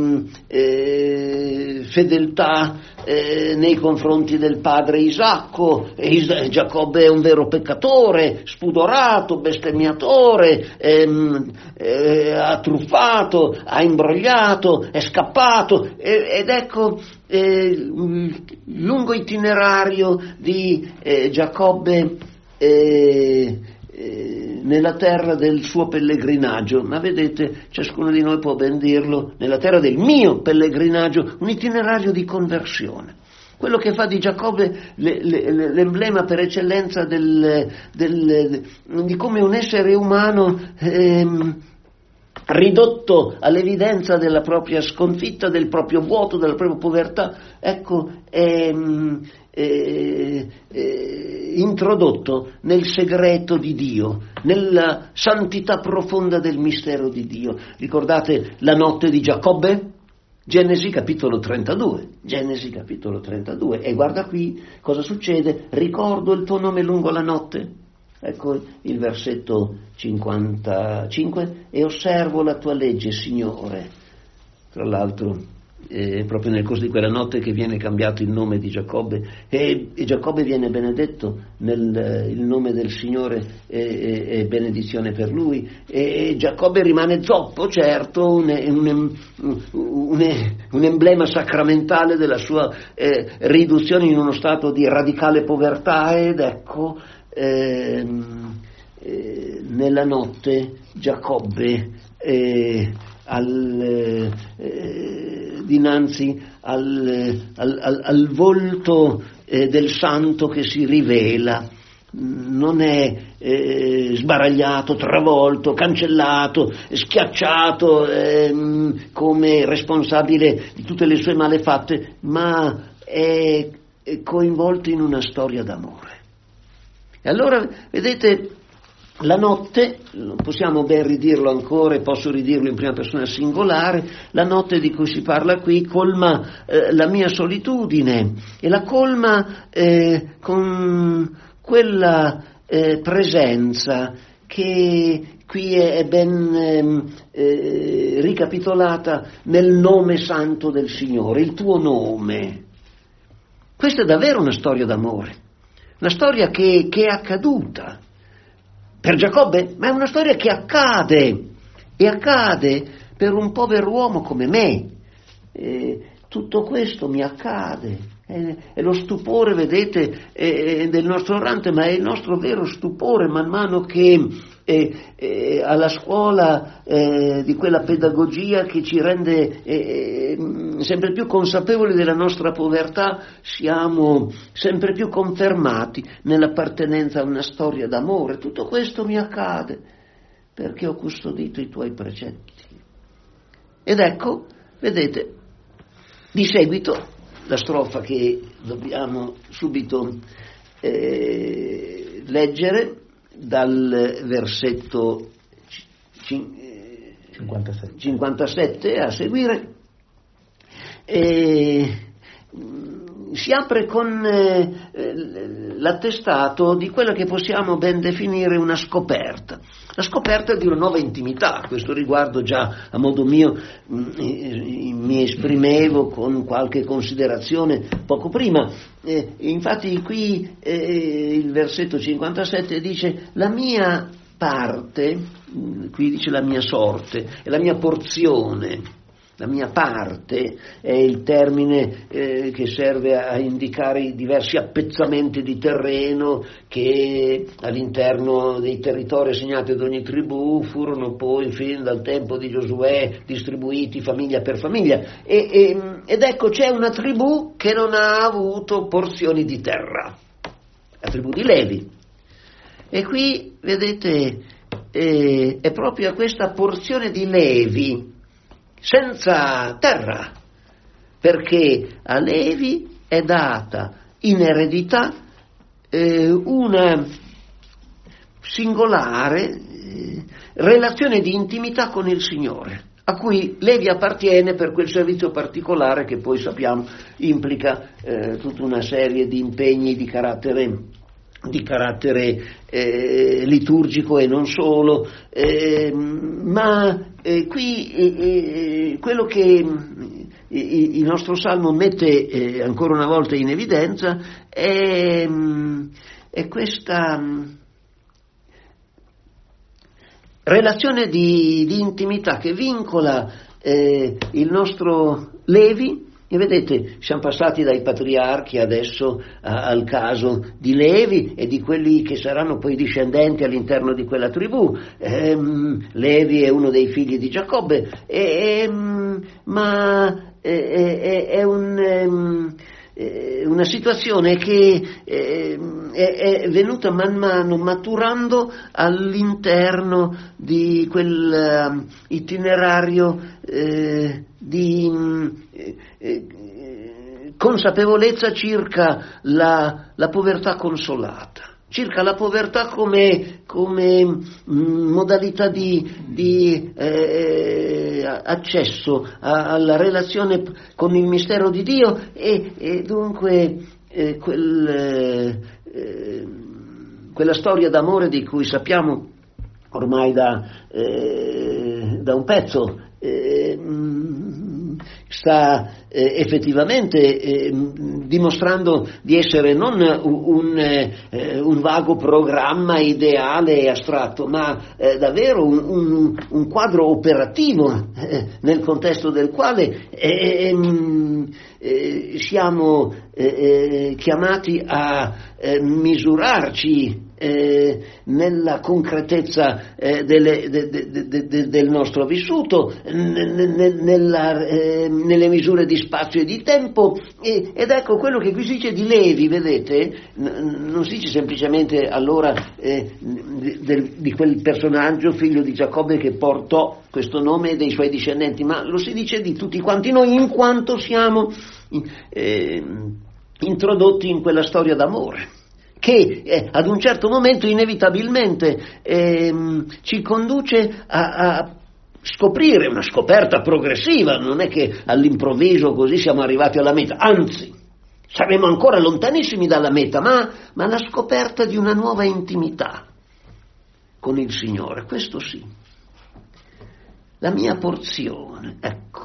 eh, fedeltà eh, nei confronti del padre Isacco. Is- Giacobbe è un vero peccatore, spudorato, bestemmiatore, ehm, eh, ha truffato, ha imbrogliato, è scappato, e- ed ecco eh, il lungo itinerario di eh, Giacobbe eh, nella terra del suo pellegrinaggio. Ma vedete, ciascuno di noi può ben dirlo, nella terra del mio pellegrinaggio, un itinerario di conversione. Quello che fa di Giacobbe le, le, l'emblema per eccellenza del, del, di come un essere umano ehm, ridotto all'evidenza della propria sconfitta, del proprio vuoto, della propria povertà, ecco, è, è, è introdotto nel segreto di Dio, nella santità profonda del mistero di Dio. Ricordate la notte di Giacobbe? Genesi capitolo trentadue, Genesi capitolo trentadue, e guarda qui cosa succede: ricordo il tuo nome lungo la notte. Ecco il versetto cinquantacinque, e osservo la tua legge, Signore. Tra l'altro eh, proprio nel corso di quella notte che viene cambiato il nome di Giacobbe, e, e Giacobbe viene benedetto nel il nome del Signore, e, e benedizione per lui, e, e Giacobbe rimane zoppo, certo, un, un, un, un emblema sacramentale della sua eh, riduzione in uno stato di radicale povertà. Ed ecco Eh, eh, nella notte Giacobbe eh, al, eh, dinanzi al, al, al, al volto eh, del santo che si rivela, non è eh, sbaragliato, travolto, cancellato, schiacciato eh, come responsabile di tutte le sue malefatte, ma è, è coinvolto in una storia d'amore. E allora, vedete, la notte, possiamo ben ridirlo ancora, e posso ridirlo in prima persona singolare, la notte di cui si parla qui colma eh, la mia solitudine, e la colma eh, con quella eh, presenza che qui è ben eh, ricapitolata nel nome santo del Signore, il tuo nome. Questa è davvero una storia d'amore. Una storia che, che è accaduta per Giacobbe, ma è una storia che accade, e accade per un povero uomo come me. E tutto questo mi accade, è, è lo stupore, vedete, è, è del nostro orante, ma è il nostro vero stupore man mano che eh, eh, alla scuola eh, di quella pedagogia che ci rende eh, sempre più consapevoli della nostra povertà, siamo sempre più confermati nell'appartenenza a una storia d'amore. Tutto questo mi accade perché ho custodito i tuoi precetti. Ed ecco, vedete, di seguito la strofa che dobbiamo subito eh, leggere dal versetto cinquantasette, cinquantasette a seguire, e si apre con eh, l'attestato di quella che possiamo ben definire una scoperta, la scoperta di una nuova intimità. A questo riguardo già a modo mio mh, mi esprimevo con qualche considerazione poco prima. Eh, infatti qui eh, il versetto cinquantasette dice: la mia parte, qui dice la mia sorte, è la mia porzione. La mia parte è il termine eh, che serve a indicare i diversi appezzamenti di terreno che all'interno dei territori assegnati ad ogni tribù furono poi fin dal tempo di Giosuè distribuiti famiglia per famiglia. E, e, ed ecco, c'è una tribù che non ha avuto porzioni di terra, la tribù di Levi. E qui, vedete, eh, è proprio questa porzione di Levi senza terra, perché a Levi è data in eredità eh, una singolare eh, relazione di intimità con il Signore, a cui Levi appartiene per quel servizio particolare che poi sappiamo implica eh, tutta una serie di impegni di carattere di carattere eh, liturgico e non solo, eh, ma eh, qui eh, quello che eh, il nostro Salmo mette eh, ancora una volta in evidenza è, è questa relazione di, di intimità che vincola eh, il nostro Levi. E vedete, siamo passati dai patriarchi adesso a, al caso di Levi e di quelli che saranno poi discendenti all'interno di quella tribù. Ehm, Levi è uno dei figli di Giacobbe, ehm, ma è, è, è un... Ehm, una situazione che eh, è venuta man mano maturando all'interno di quel uh, itinerario eh, di eh, consapevolezza circa la, la povertà consolata, circa la povertà come, come mh, modalità di, di eh, accesso a, alla relazione con il mistero di Dio e, e dunque eh, quel, eh, quella storia d'amore di cui sappiamo ormai da, eh, da un pezzo eh, sta eh, effettivamente eh, dimostrando di essere non un, eh, un vago programma ideale e astratto, ma eh, davvero un, un, un quadro operativo eh, nel contesto del quale eh, eh, siamo eh, chiamati a eh, misurarci Eh, nella concretezza eh, delle, de, de, de, de, del nostro vissuto, n- n- nella, eh, nelle misure di spazio e di tempo, e, ed ecco quello che qui si dice di Levi, vedete, n- non si dice semplicemente allora eh, di, de, di quel personaggio figlio di Giacobbe che portò questo nome dei suoi discendenti, ma lo si dice di tutti quanti noi in quanto siamo eh, introdotti in quella storia d'amore che eh, ad un certo momento inevitabilmente ehm, ci conduce a, a scoprire una scoperta progressiva, non è che all'improvviso così siamo arrivati alla meta, anzi saremo ancora lontanissimi dalla meta, ma, ma la scoperta di una nuova intimità con il Signore, questo sì. La mia porzione, ecco,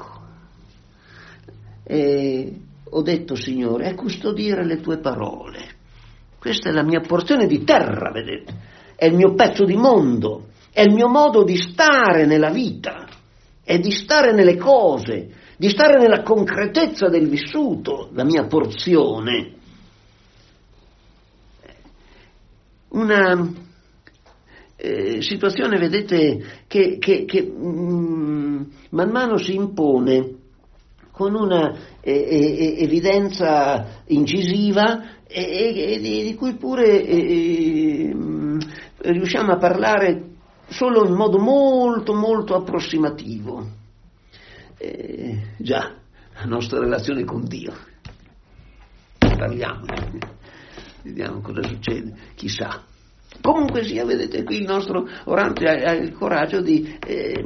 e ho detto Signore, è custodire le tue parole. Questa è la mia porzione di terra, vedete, è il mio pezzo di mondo, è il mio modo di stare nella vita, è di stare nelle cose, di stare nella concretezza del vissuto, la mia porzione. Una eh, situazione, vedete, che, che, che mm, man mano si impone con una eh, eh, evidenza incisiva e, e, e di cui pure eh, riusciamo a parlare solo in modo molto molto approssimativo. Eh, già, la nostra relazione con Dio. Parliamo, vediamo cosa succede, chissà. Comunque sia, vedete qui il nostro orante ha, ha il coraggio di eh,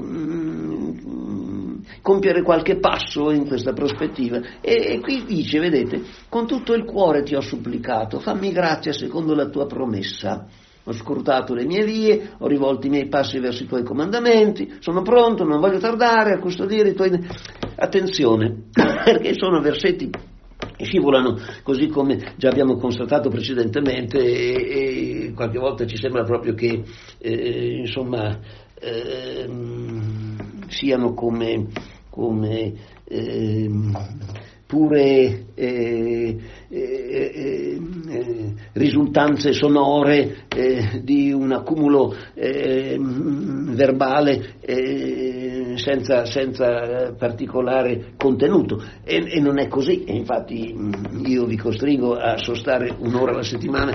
compiere qualche passo in questa prospettiva e, e qui dice, vedete, con tutto il cuore ti ho supplicato, fammi grazia secondo la tua promessa. Ho scrutato le mie vie, ho rivolto i miei passi verso i tuoi comandamenti, sono pronto, non voglio tardare a custodire i tuoi... Attenzione, perché sono versetti scivolano, così come già abbiamo constatato precedentemente, e, e qualche volta ci sembra proprio che eh, insomma eh, siano come, come eh, pure eh, eh, eh, risultanze sonore eh, di un accumulo eh, verbale eh, senza, senza particolare contenuto, e, e non è così, e infatti io vi costringo a sostare un'ora alla settimana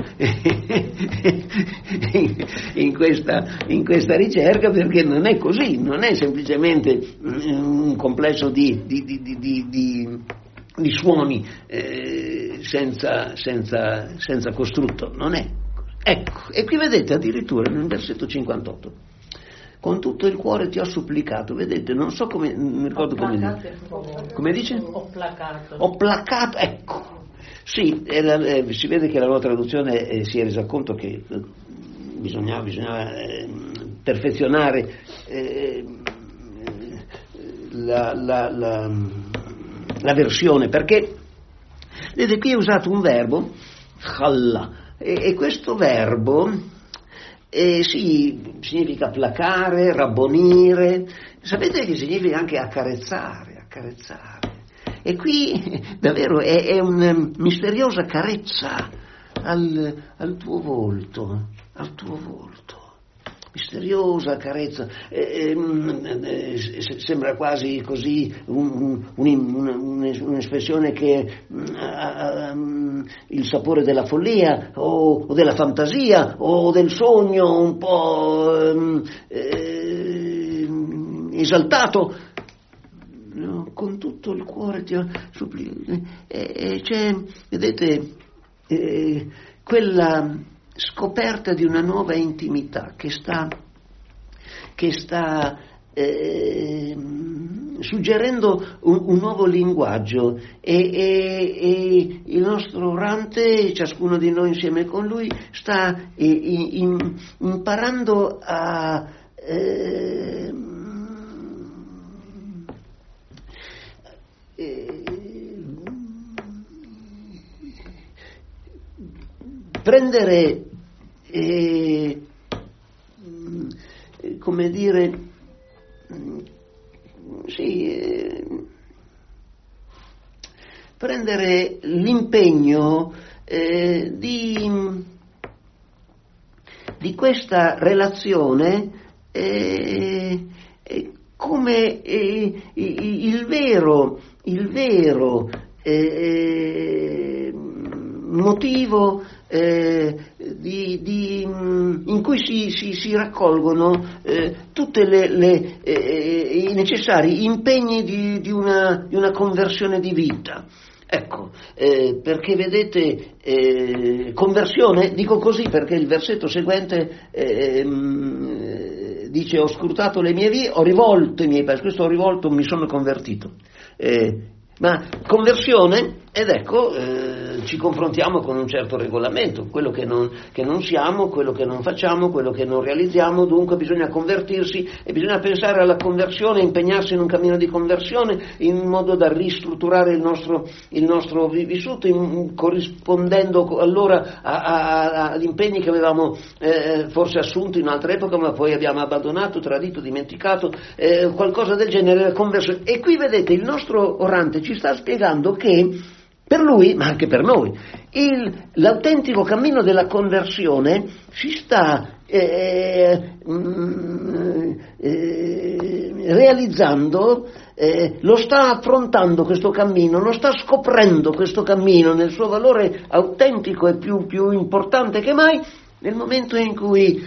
in, questa, in questa ricerca, perché non è così, non è semplicemente un complesso di, di, di, di, di, di di suoni eh, senza, senza, senza costrutto, non è. Ecco, e qui vedete addirittura nel versetto cinquantotto, con tutto il cuore ti ho supplicato, vedete, non so come, non mi ricordo come dice. Come dice?
Ho placato.
Ho placato, ecco. Sì, era, eh, si vede che la nuova traduzione eh, si è resa conto che eh, bisognava, bisognava eh, perfezionare eh, la, la, la la versione, perché vedete qui è usato un verbo khalla, e, e questo verbo eh, sì, significa placare, rabbonire, sapete che significa anche accarezzare, accarezzare, e qui davvero è, è una misteriosa carezza al, al tuo volto, al tuo volto. Misteriosa carezza, eh, eh, sembra quasi così un, un, un'espressione che ha um, il sapore della follia o, o della fantasia o del sogno un po' um, eh, esaltato. No, con tutto il cuore ti ho supplicato. E c'è, vedete, eh, quella scoperta di una nuova intimità che sta, che sta eh, suggerendo un, un nuovo linguaggio, e, e, e il nostro orante, ciascuno di noi insieme con lui, sta eh, in, imparando a eh, eh, prendere, eh, come dire, sì, eh, prendere l'impegno eh, di, di questa relazione eh, eh, come eh, il vero, il vero eh, motivo Eh, di, di, in cui si, si, si raccolgono eh, tutte le, le, eh, i necessari impegni di, di, una, di una conversione di vita. Ecco, eh, perché vedete, eh, conversione, dico così perché il versetto seguente eh, dice: ho scrutato le mie vie, ho rivolto i miei passi, questo ho rivolto, mi sono convertito. Eh, ma conversione, ed ecco, eh, ci confrontiamo con un certo regolamento, quello che non, che non siamo, quello che non facciamo, quello che non realizziamo, dunque bisogna convertirsi e bisogna pensare alla conversione, impegnarsi in un cammino di conversione in modo da ristrutturare il nostro, il nostro vissuto, in, corrispondendo allora a, a, a, agli impegni che avevamo eh, forse assunto in altra epoca, ma poi abbiamo abbandonato, tradito, dimenticato, eh, qualcosa del genere, conversione. E qui vedete il nostro orante ci sta spiegando che per lui, ma anche per noi, il, l'autentico cammino della conversione si sta eh, eh, realizzando, eh, lo sta affrontando questo cammino, lo sta scoprendo questo cammino nel suo valore autentico e più, più importante che mai, nel momento in cui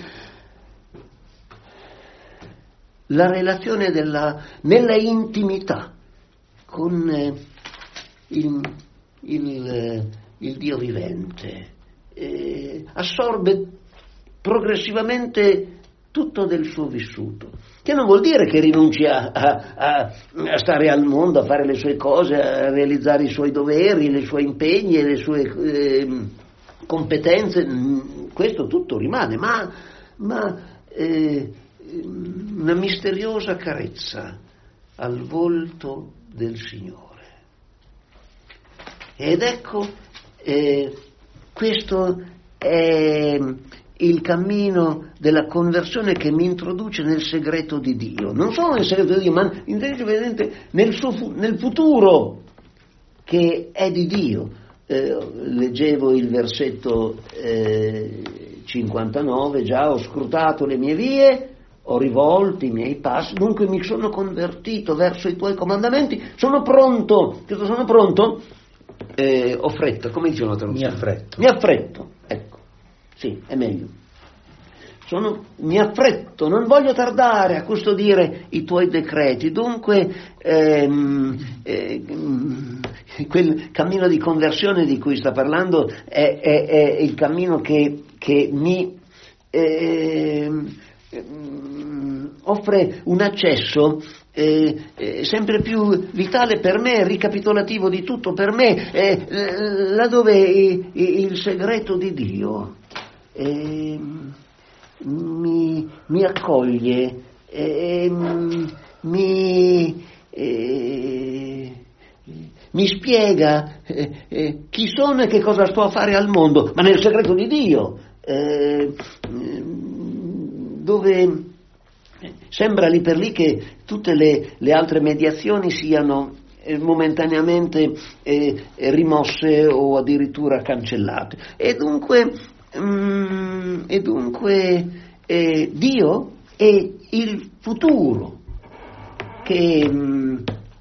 la relazione della, nella intimità con eh, il Il, il Dio vivente eh, assorbe progressivamente tutto del suo vissuto, che non vuol dire che rinunci a, a, a, a stare al mondo, a fare le sue cose, a realizzare i suoi doveri, i suoi impegni e le sue eh, competenze, questo tutto rimane, ma, ma eh, una misteriosa carezza al volto del Signore. Ed ecco, eh, questo è il cammino della conversione che mi introduce nel segreto di Dio. Non solo nel segreto di Dio, ma nel, suo, nel futuro che è di Dio. Eh, leggevo il versetto eh, cinquantanove, già ho scrutato le mie vie, ho rivolto i miei passi, dunque mi sono convertito verso i tuoi comandamenti, sono pronto. Che sono pronto? Eh, ho fretta, come dice una traduzione?
Mi affretto.
Mi affretto, ecco, sì, è meglio. Sono, mi affretto, non voglio tardare a custodire i tuoi decreti, dunque ehm, eh, quel cammino di conversione di cui sta parlando è, è, è il cammino che, che mi eh, offre un accesso eh, eh, sempre più vitale per me, ricapitolativo di tutto per me, eh, laddove il, il segreto di Dio eh, mi, mi accoglie, eh, mi, eh, mi spiega eh, eh, chi sono e che cosa sto a fare al mondo, ma nel segreto di Dio, eh, dove sembra lì per lì che tutte le, le altre mediazioni siano eh, momentaneamente eh, rimosse o addirittura cancellate. E dunque, mm, e dunque eh, Dio è il futuro che mm,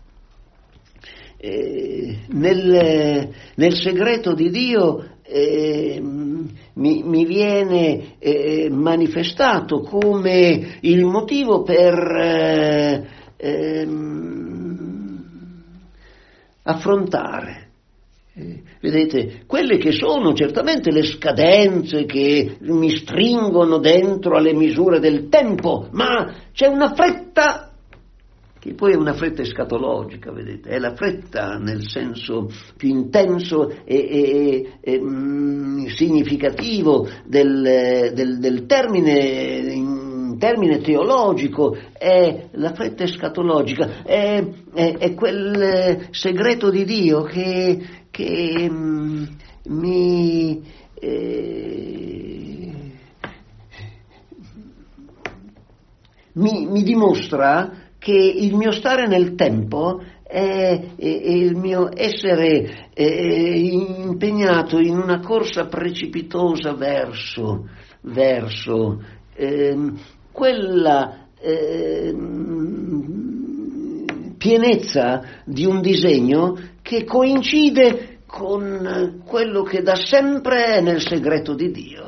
eh, nel, nel segreto di Dio eh, mi, mi viene eh, manifestato come il motivo per eh, ehm, affrontare, eh, vedete, quelle che sono certamente le scadenze che mi stringono dentro alle misure del tempo, ma c'è una fretta che poi è una fretta escatologica, vedete, è la fretta nel senso più intenso e, e, e mm, significativo del, del, del termine, in termine teologico, è la fretta escatologica, è, è, è quel segreto di Dio che, che mm, mi... Eh, mi, mi dimostra che il mio stare nel tempo è, è, è il mio essere è, impegnato in una corsa precipitosa verso, verso ehm, quella ehm, pienezza di un disegno che coincide con quello che da sempre è nel segreto di Dio.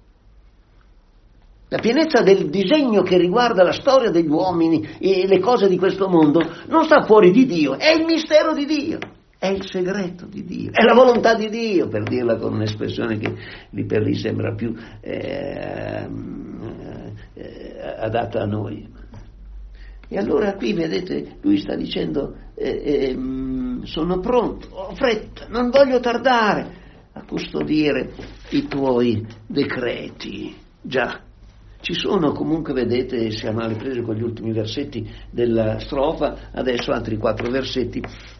La pienezza del disegno che riguarda la storia degli uomini e le cose di questo mondo non sta fuori di Dio, è il mistero di Dio, è il segreto di Dio, è la volontà di Dio, per dirla con un'espressione che lì per lì sembra più eh, eh, adatta a noi. E allora qui vedete, lui sta dicendo eh, eh, sono pronto, ho fretta, non voglio tardare a custodire i tuoi decreti. Già, ci sono comunque, vedete, siamo alle prese con gli ultimi versetti della strofa, adesso altri quattro versetti.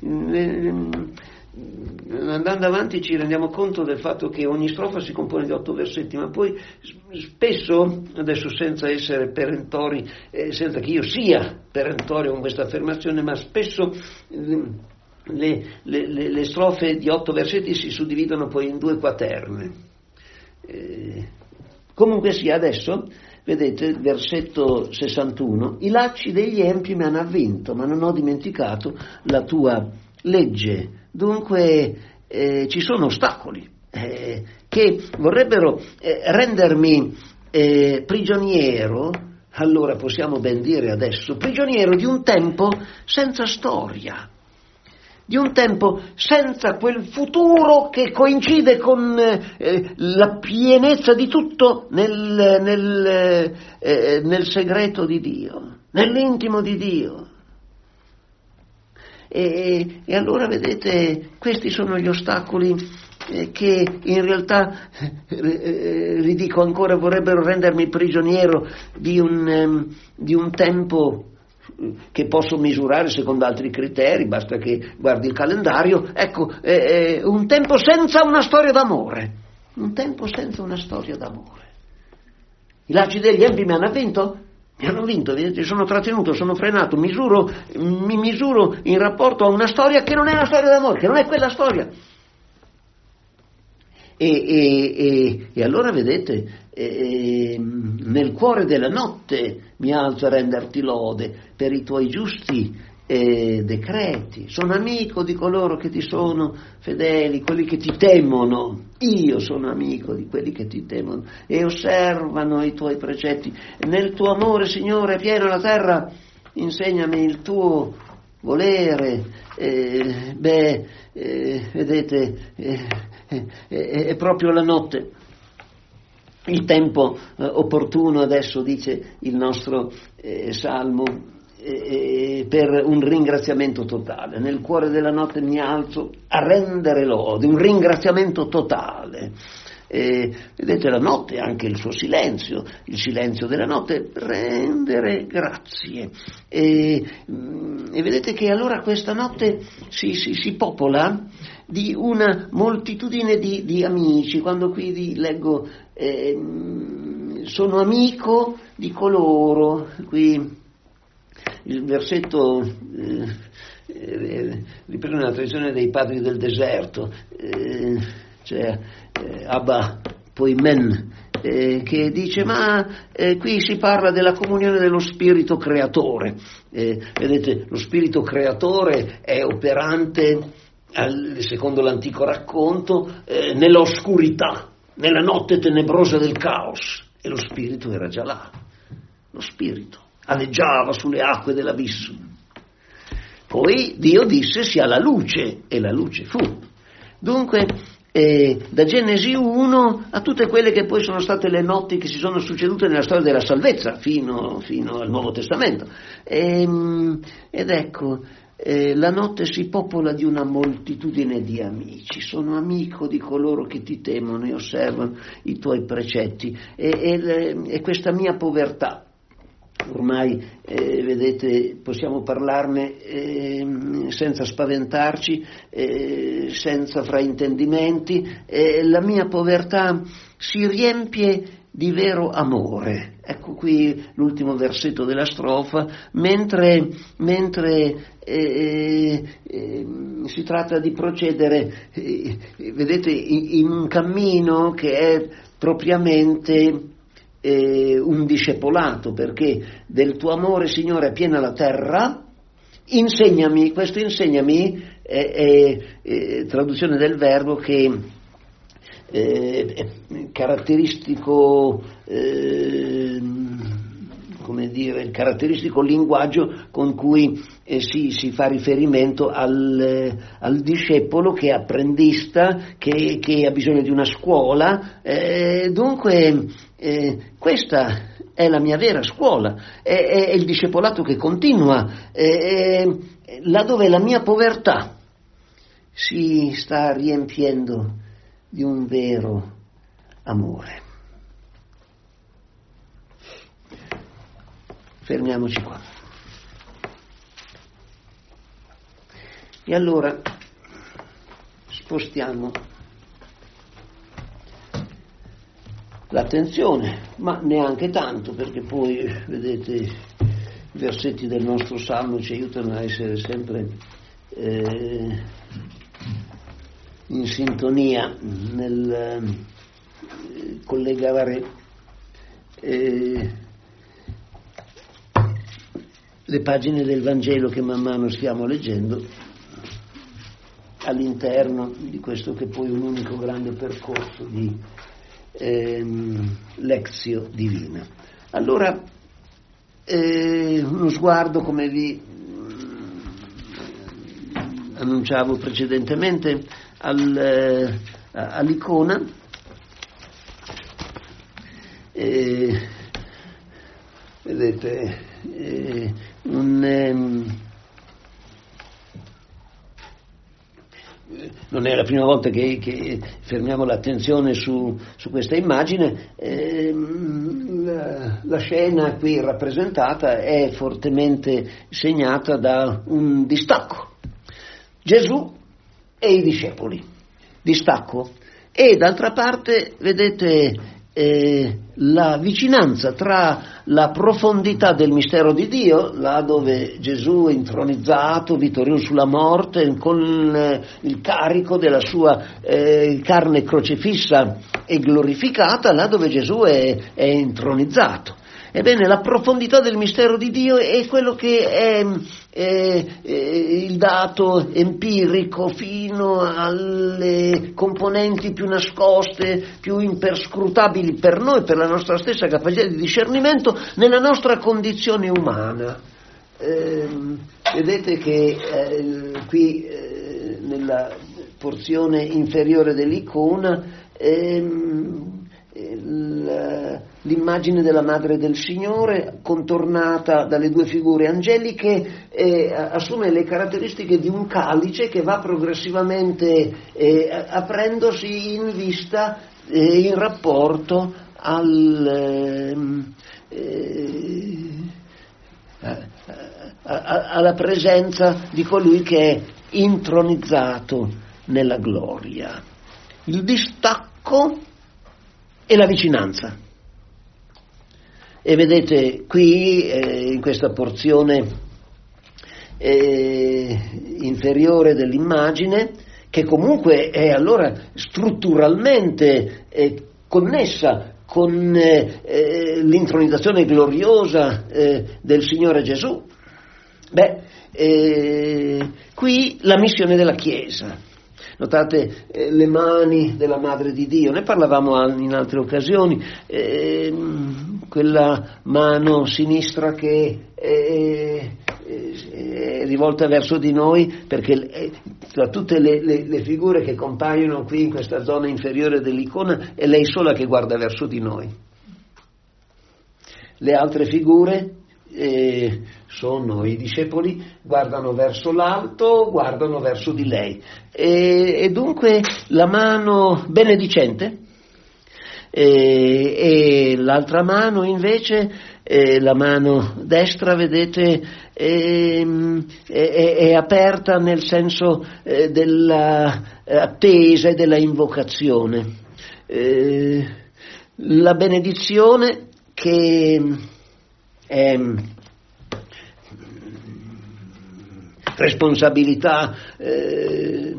Andando avanti ci rendiamo conto del fatto che ogni strofa si compone di otto versetti, ma poi spesso, adesso senza essere perentori, eh, senza che io sia perentorio con questa affermazione, ma spesso eh, le, le, le, le strofe di otto versetti si suddividono poi in due quaterne. Eh, comunque sia, adesso vedete il versetto sessantuno: i lacci degli empi mi hanno avvinto, ma non ho dimenticato la tua legge. Dunque eh, ci sono ostacoli eh, che vorrebbero eh, rendermi eh, prigioniero, allora possiamo ben dire adesso, prigioniero di un tempo senza storia, di un tempo senza quel futuro che coincide con eh, la pienezza di tutto nel, nel, eh, nel segreto di Dio, nell'intimo di Dio. E, e allora vedete, questi sono gli ostacoli eh, che in realtà, eh, vi dico ancora, vorrebbero rendermi prigioniero di un, um, di un tempo che posso misurare secondo altri criteri, basta che guardi il calendario. Ecco, eh, un tempo senza una storia d'amore, un tempo senza una storia d'amore. I laggi degli Empi mi hanno vinto? Mi hanno vinto, vedete, sono trattenuto, sono frenato, misuro, mi misuro in rapporto a una storia che non è una storia d'amore, che non è quella storia. E, e, e, e allora vedete, e, nel cuore della notte mi alzo a renderti lode per i tuoi giusti e, decreti. Sono amico di coloro che ti sono fedeli, quelli che ti temono. Io sono amico di quelli che ti temono e osservano i tuoi precetti. Nel tuo amore, Signore, è piena la terra. Insegnami il tuo volere. Eh, beh, eh, vedete, eh, eh, eh, è proprio la notte. Il tempo eh, opportuno adesso, dice il nostro eh, salmo, eh, per un ringraziamento totale. Nel cuore della notte mi alzo a rendere lode, un ringraziamento totale. Eh, vedete, la notte, anche il suo silenzio, il silenzio della notte, rendere grazie. E, e vedete che allora questa notte si, si, si popola di una moltitudine di, di amici. Quando qui vi leggo eh, sono amico di coloro, qui il versetto eh, eh, riprende la tradizione dei padri del deserto, eh, cioè eh, Abba Poimen, eh, che dice ma eh, qui si parla della comunione dello spirito creatore. Eh, vedete, lo spirito creatore è operante, al, secondo l'antico racconto, eh, nell'oscurità, nella notte tenebrosa del caos, e lo spirito era già là, lo spirito aleggiava sulle acque dell'abisso. Poi Dio disse sia la luce, e la luce fu. Dunque eh, da Genesi uno a tutte quelle che poi sono state le notti che si sono succedute nella storia della salvezza fino, fino al Nuovo Testamento. E, ed ecco, eh, la notte si popola di una moltitudine di amici. Sono amico di coloro che ti temono e osservano i tuoi precetti. E, e, e questa mia povertà, ormai eh, vedete, possiamo parlarne eh, senza spaventarci, eh, senza fraintendimenti. Eh, la mia povertà si riempie di vero amore. Ecco qui l'ultimo versetto della strofa, mentre, mentre eh, eh, si tratta di procedere, eh, vedete, in, in un cammino che è propriamente Eh, un discepolato, perché del tuo amore, Signore, è piena la terra. Insegnami, questo insegnami è, è, è traduzione del verbo che è, è caratteristico, eh, come dire, il caratteristico linguaggio con cui eh, si, si fa riferimento al, eh, al discepolo che è apprendista, che, che ha bisogno di una scuola. Eh, dunque Eh, questa è la mia vera scuola, è, è il discepolato che continua, è, è là dove la mia povertà si sta riempiendo di un vero amore. Fermiamoci qua. E allora spostiamo l'attenzione, ma neanche tanto, perché poi, vedete, i versetti del nostro Salmo ci aiutano a essere sempre eh, in sintonia nel eh, collegare eh, le pagine del Vangelo che man mano stiamo leggendo all'interno di questo che poi è un unico grande percorso di Ehm, Lexio Divina. Allora eh, uno sguardo, come vi annunciavo precedentemente, al, eh, all'icona. Eh, vedete eh, un ehm, non è la prima volta che, che fermiamo l'attenzione su, su questa immagine. Eh, la, la scena qui rappresentata è fortemente segnata da un distacco. Gesù e i discepoli, distacco, e d'altra parte vedete eh, la vicinanza tra la profondità del mistero di Dio, là dove Gesù è intronizzato, vittorioso sulla morte, con eh, il carico della sua eh, carne crocifissa e glorificata, là dove Gesù è, è intronizzato. Ebbene, la profondità del mistero di Dio è quello che è, è, è il dato empirico fino alle componenti più nascoste, più imperscrutabili per noi, per la nostra stessa capacità di discernimento nella nostra condizione umana. Eh, vedete che eh, qui eh, nella porzione inferiore dell'icona ehm, l'immagine della Madre del Signore, contornata dalle due figure angeliche, eh, assume le caratteristiche di un calice che va progressivamente eh, aprendosi in vista eh, in rapporto al, eh, alla presenza di colui che è intronizzato nella gloria. Il distacco e la vicinanza. E vedete qui eh, in questa porzione eh, inferiore dell'immagine, che comunque è allora strutturalmente eh, connessa con eh, eh, l'intronizzazione gloriosa eh, del Signore Gesù. Beh, eh, qui la missione della Chiesa. Notate eh, le mani della Madre di Dio, ne parlavamo in altre occasioni, eh, quella mano sinistra che è, è rivolta verso di noi, perché è, tra tutte le, le, le figure che compaiono qui in questa zona inferiore dell'icona è lei sola che guarda verso di noi. Le altre figure eh, sono i discepoli, guardano verso l'alto, guardano verso di lei, e, e dunque la mano benedicente e, e l'altra mano invece, e la mano destra, vedete, è, è, è aperta nel senso eh, dell'attesa e della invocazione. Eh, la benedizione che è responsabilità eh,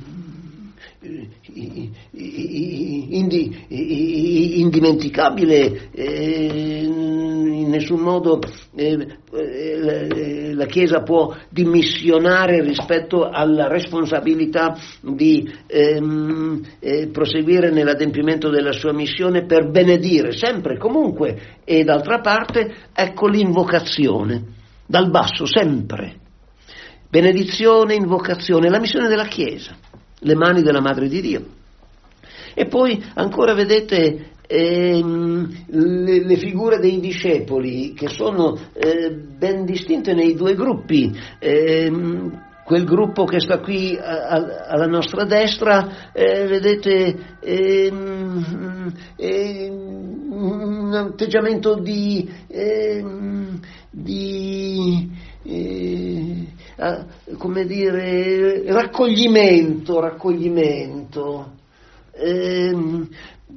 indi, indimenticabile, eh, in nessun modo eh, la Chiesa può dimissionare rispetto alla responsabilità di ehm, eh, proseguire nell'adempimento della sua missione per benedire sempre, comunque, e d'altra parte ecco l'invocazione dal basso, sempre. Benedizione, invocazione, la missione della Chiesa, le mani della Madre di Dio. E poi ancora vedete ehm, le, le figure dei discepoli, che sono eh, ben distinte nei due gruppi. Ehm, quel gruppo che sta qui a, a, alla nostra destra, eh, vedete ehm, ehm, un atteggiamento di, ehm, di eh, ah, come dire, raccoglimento, raccoglimento. Ehm,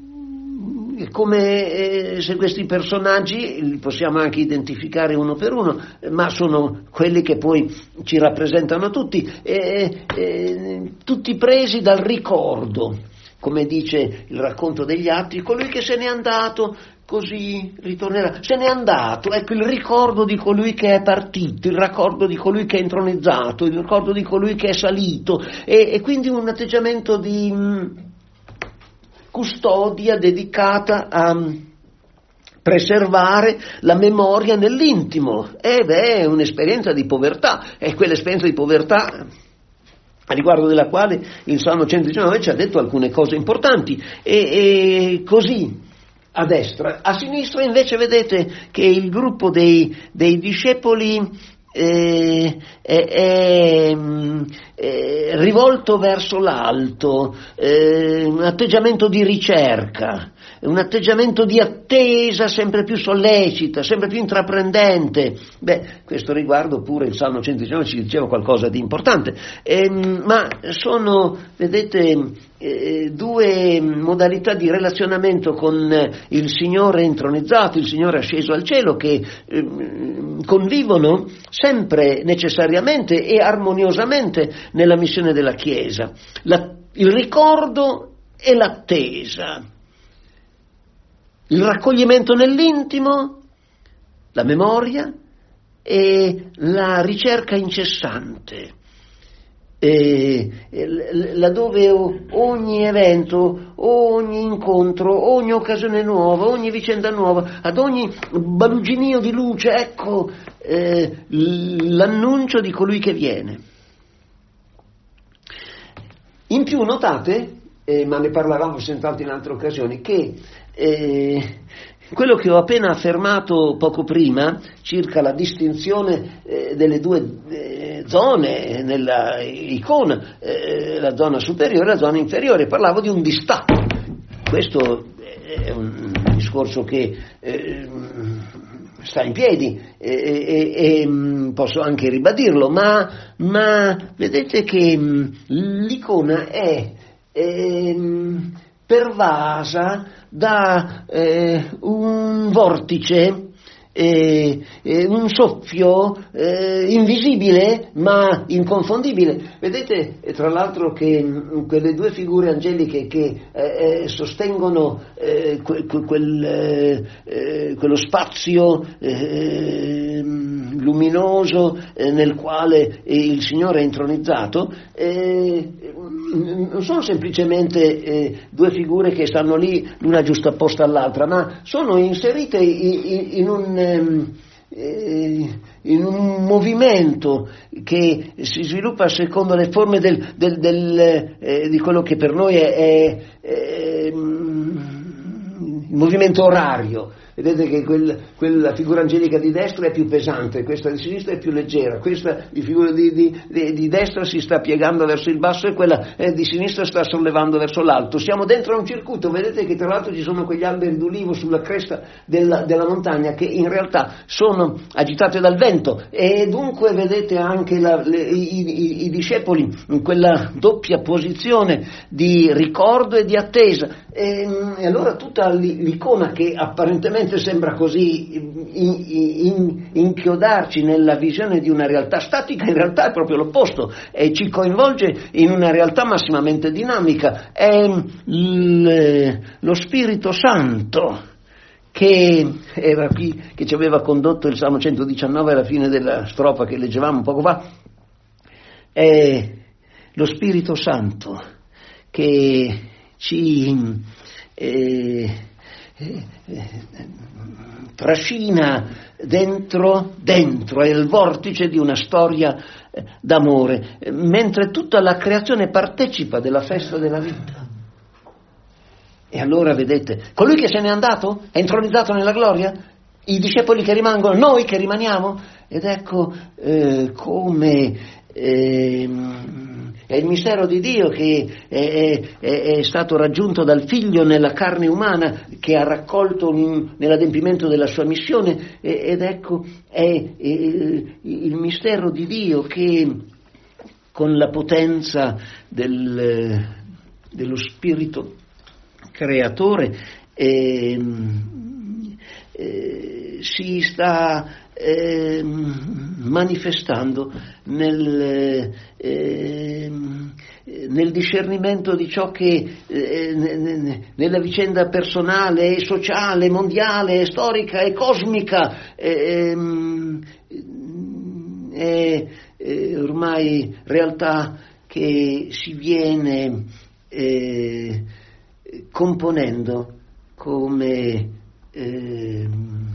come eh, se questi personaggi li possiamo anche identificare uno per uno, ma sono quelli che poi ci rappresentano tutti, eh, eh, tutti presi dal ricordo, come dice il racconto degli Atti, colui che se n'è andato così ritornerà, se n'è andato, ecco il ricordo di colui che è partito, il ricordo di colui che è intronizzato, il ricordo di colui che è salito, e, e quindi un atteggiamento di mh, custodia dedicata a preservare la memoria nell'intimo. E beh, è un'esperienza di povertà, è quell'esperienza di povertà a riguardo della quale il Salmo centodiciannove ci ha detto alcune cose importanti, e, e così a destra. A sinistra invece vedete che il gruppo dei, dei discepoli è, è, è, è rivolto verso l'alto, è un atteggiamento di ricerca, un atteggiamento di attesa sempre più sollecita, sempre più intraprendente. Beh, questo riguardo pure il Salmo centodiciannove ci diceva qualcosa di importante, ehm, ma sono, vedete, eh, due modalità di relazionamento con il Signore intronizzato, il Signore asceso al cielo, che eh, convivono sempre necessariamente e armoniosamente nella missione della Chiesa. La, il ricordo e l'attesa, il raccoglimento nell'intimo, la memoria e la ricerca incessante, e, e, laddove ogni evento, ogni incontro, ogni occasione nuova, ogni vicenda nuova, ad ogni baluginio di luce, ecco eh, l'annuncio di colui che viene. In più notate, eh, ma ne parlavamo senz'altro in altre occasioni, che eh, quello che ho appena affermato poco prima circa la distinzione eh, delle due eh, zone nella icona, eh, la zona superiore e la zona inferiore, parlavo di un distacco. Questo è un discorso che eh, sta in piedi e, e, e posso anche ribadirlo, ma, ma vedete che l'icona è eh, pervasa da eh, un vortice, eh, eh, un soffio eh, invisibile ma inconfondibile. Vedete tra l'altro che mh, quelle due figure angeliche che eh, sostengono eh, que, que, quel, eh, quello spazio eh, luminoso eh, nel quale il Signore è intronizzato, eh, non sono semplicemente eh, due figure che stanno lì l'una giustapposta all'altra, ma sono inserite in, in un eh, in un movimento che si sviluppa secondo le forme del, del, del, eh, di quello che per noi è, è, è il movimento orario. Vedete che quel, quella figura angelica di destra è più pesante, questa di sinistra è più leggera, questa di figura di, di, di, di destra si sta piegando verso il basso e quella eh, di sinistra sta sollevando verso l'alto. Siamo dentro a un circuito, vedete che tra l'altro ci sono quegli alberi d'ulivo sulla cresta della, della montagna che in realtà sono agitate dal vento, e dunque vedete anche la, le, i, i, i discepoli in quella doppia posizione di ricordo e di attesa. E, e allora tutta l'icona, che apparentemente sembra così in, in, inchiodarci nella visione di una realtà statica, in realtà è proprio l'opposto, e ci coinvolge in una realtà massimamente dinamica. È l, lo Spirito Santo che era qui, che ci aveva condotto il Salmo centodiciannove alla fine della strofa che leggevamo poco fa. È lo Spirito Santo che ci eh, eh, eh, trascina dentro, dentro, è il vortice di una storia eh, d'amore, eh, mentre tutta la creazione partecipa della festa della vita. E allora vedete, colui che se n'è andato è intronizzato nella gloria, i discepoli che rimangono, noi che rimaniamo, ed ecco eh, come eh, è il mistero di Dio che è, è, è stato raggiunto dal Figlio nella carne umana, che ha raccolto in, nell'adempimento della sua missione, ed ecco è, è il mistero di Dio che con la potenza del, dello Spirito creatore eh, eh, si sta eh, manifestando nel, eh, nel discernimento di ciò che eh, nella vicenda personale, sociale, mondiale, storica e cosmica eh, è, è ormai realtà che si viene eh, componendo come eh,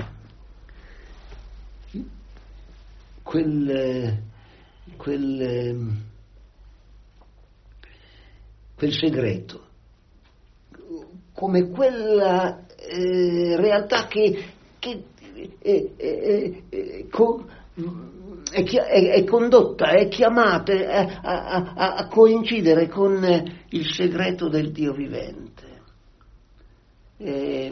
quel, quel, quel segreto, come quella eh, realtà che, che è, è, è, co, è, è, è condotta, è chiamata a, a, a, a coincidere con il segreto del Dio vivente. è,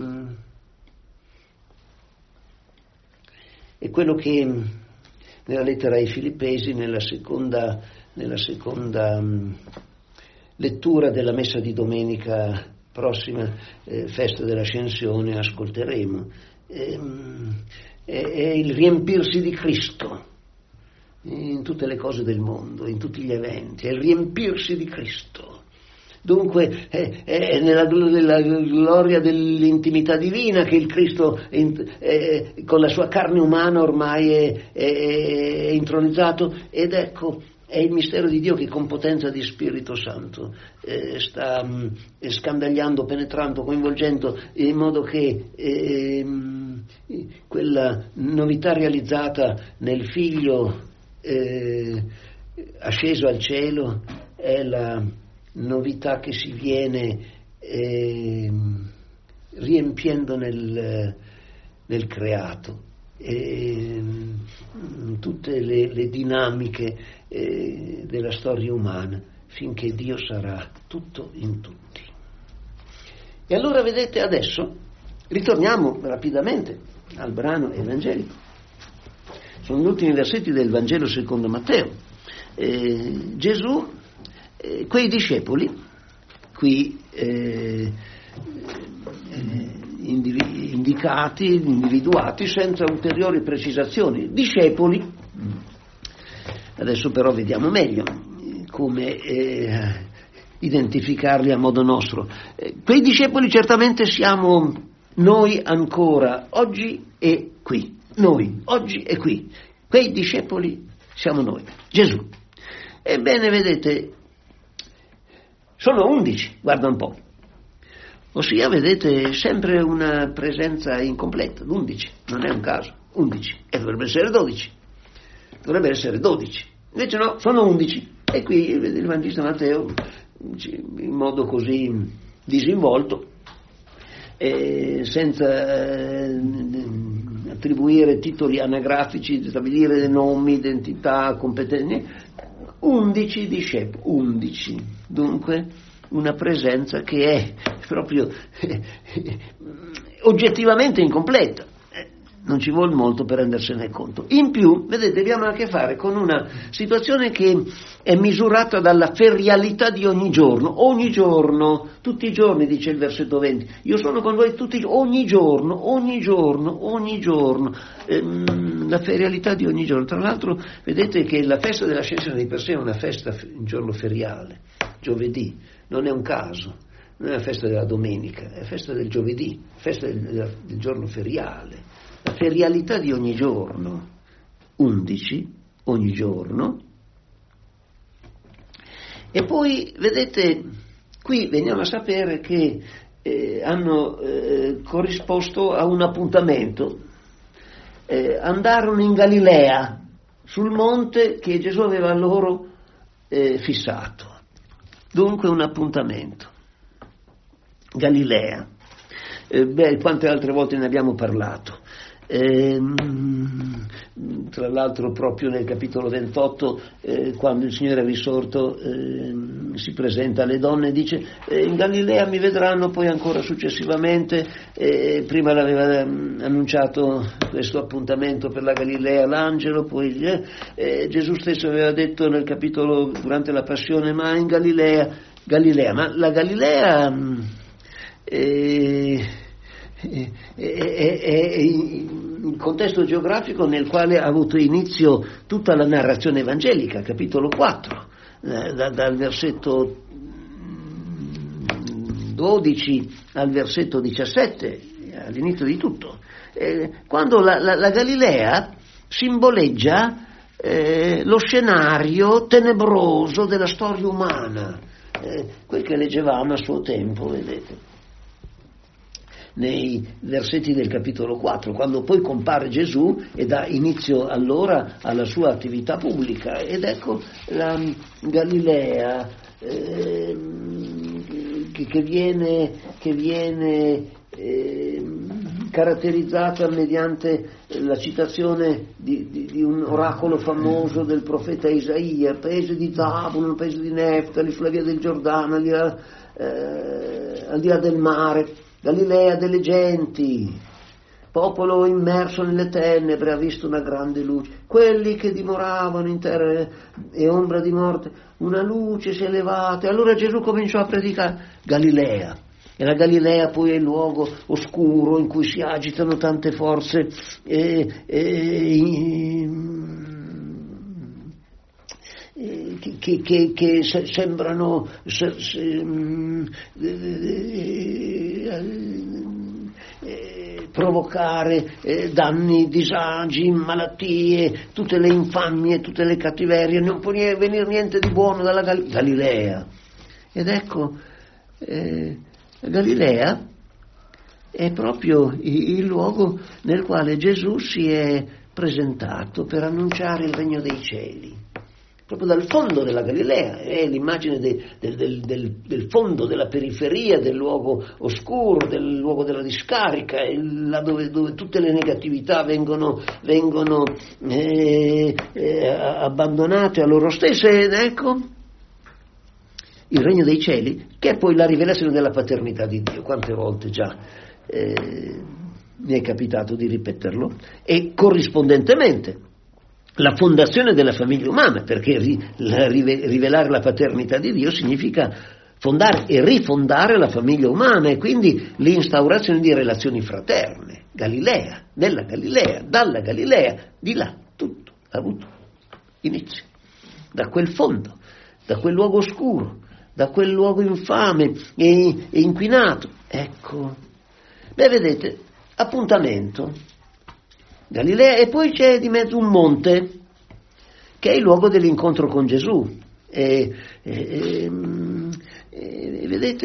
è quello che nella lettera ai Filippesi, nella seconda, nella seconda um, lettura della messa di domenica prossima, eh, festa dell'Ascensione, ascolteremo. È, è, è il riempirsi di Cristo in tutte le cose del mondo, in tutti gli eventi, è il riempirsi di Cristo. Dunque è, è nella, nella gloria dell'intimità divina che il Cristo è, è, con la sua carne umana ormai è, è, è intronizzato, ed ecco è il mistero di Dio che con potenza di Spirito Santo eh, sta mh, scandagliando, penetrando, coinvolgendo, in modo che eh, quella novità realizzata nel Figlio eh, asceso al cielo è la novità che si viene eh, riempiendo nel, nel creato. E, tutte le, le dinamiche eh, della storia umana, finché Dio sarà tutto in tutti. E allora vedete, adesso ritorniamo rapidamente al brano evangelico. Sono gli ultimi versetti del Vangelo secondo Matteo. Eh, Gesù, eh, quei discepoli qui eh, indivi- indicati, individuati senza ulteriori precisazioni, discepoli. Adesso però vediamo meglio come eh, identificarli a modo nostro. Eh, quei discepoli certamente siamo noi ancora, oggi e qui. Noi, oggi e qui. Quei discepoli siamo noi, Gesù. Ebbene, vedete, sono undici, guarda un po'. Ossia, vedete, sempre una presenza incompleta, undici, non è un caso, undici, e dovrebbe essere dodici, dovrebbe essere dodici, invece no, sono undici, e qui il Evangelista Matteo, in modo così disinvolto, eh, senza eh, attribuire titoli anagrafici, stabilire nomi, identità, competenze, undici discepoli, undici, dunque una presenza che è proprio eh, oggettivamente incompleta, eh, non ci vuole molto per rendersene conto. In più, vedete, abbiamo a che fare con una situazione che è misurata dalla ferialità di ogni giorno, ogni giorno, tutti i giorni, dice il versetto venti, io sono con voi tutti, ogni giorno, ogni giorno, ogni giorno, ehm, la ferialità di ogni giorno. Tra l'altro, vedete che la festa dell'Ascensione di per sé è una festa, un giorno feriale, giovedì, non è un caso, non è la festa della domenica, è la festa del giovedì, festa del, del giorno feriale, la ferialità di ogni giorno, undici ogni giorno. E poi, vedete, qui veniamo a sapere che eh, hanno eh, corrisposto a un appuntamento, eh, andarono in Galilea, sul monte che Gesù aveva loro eh, fissato. Dunque un appuntamento. Galilea. Eh, beh, quante altre volte ne abbiamo parlato. Eh, tra l'altro proprio nel capitolo ventotto, eh, quando il Signore è risorto, eh, si presenta alle donne e dice eh, in Galilea mi vedranno, poi ancora successivamente, eh, prima l'aveva annunciato questo appuntamento per la Galilea l'angelo, poi eh, eh, Gesù stesso aveva detto nel capitolo durante la passione, ma in Galilea, Galilea, ma la Galilea eh, è, è, è il contesto geografico nel quale ha avuto inizio tutta la narrazione evangelica, capitolo quattro, eh, da, dal versetto dodici al versetto diciassette, all'inizio di tutto, eh, quando la, la, la Galilea simboleggia eh, lo scenario tenebroso della storia umana, eh, quel che leggevamo a suo tempo, vedete, nei versetti del capitolo quattro, quando poi compare Gesù e dà inizio allora alla sua attività pubblica. Ed ecco la Galilea eh, che, che viene, che viene eh, caratterizzata mediante la citazione di, di, di un oracolo famoso del profeta Isaia, paese di Zabulon, paese di Neftali, sulla via del Giordano, al di là, eh, al di là del mare. Galilea delle genti, popolo immerso nelle tenebre ha visto una grande luce. Quelli che dimoravano in terra e ombra di morte, una luce si è levata. E allora Gesù cominciò a predicare Galilea. E la Galilea poi è il luogo oscuro in cui si agitano tante forze e, e, e, che, che, che sembrano se, se, eh, provocare eh, danni, disagi, malattie, tutte le infamie, tutte le cattiverie. Non può venire niente di buono dalla Gal- Galilea. Ed ecco, eh, Galilea è proprio il luogo nel quale Gesù si è presentato per annunciare il regno dei cieli. Proprio dal fondo della Galilea, è l'immagine de, del, del, del, del fondo, della periferia, del luogo oscuro, del luogo della discarica, là dove, dove tutte le negatività vengono, vengono eh, eh, abbandonate a loro stesse. Ed ecco il regno dei cieli, che è poi la rivelazione della paternità di Dio. Quante volte già eh, mi è capitato di ripeterlo, e corrispondentemente la fondazione della famiglia umana, perché ri, la, rivelare la paternità di Dio significa fondare e rifondare la famiglia umana, e quindi l'instaurazione di relazioni fraterne. Galilea, nella Galilea, dalla Galilea, di là, tutto ha avuto inizio, da quel fondo, da quel luogo oscuro, da quel luogo infame e, e inquinato. Ecco, beh, vedete, appuntamento, Galilea, e poi c'è di mezzo un monte, che è il luogo dell'incontro con Gesù. E, e, e, vedete,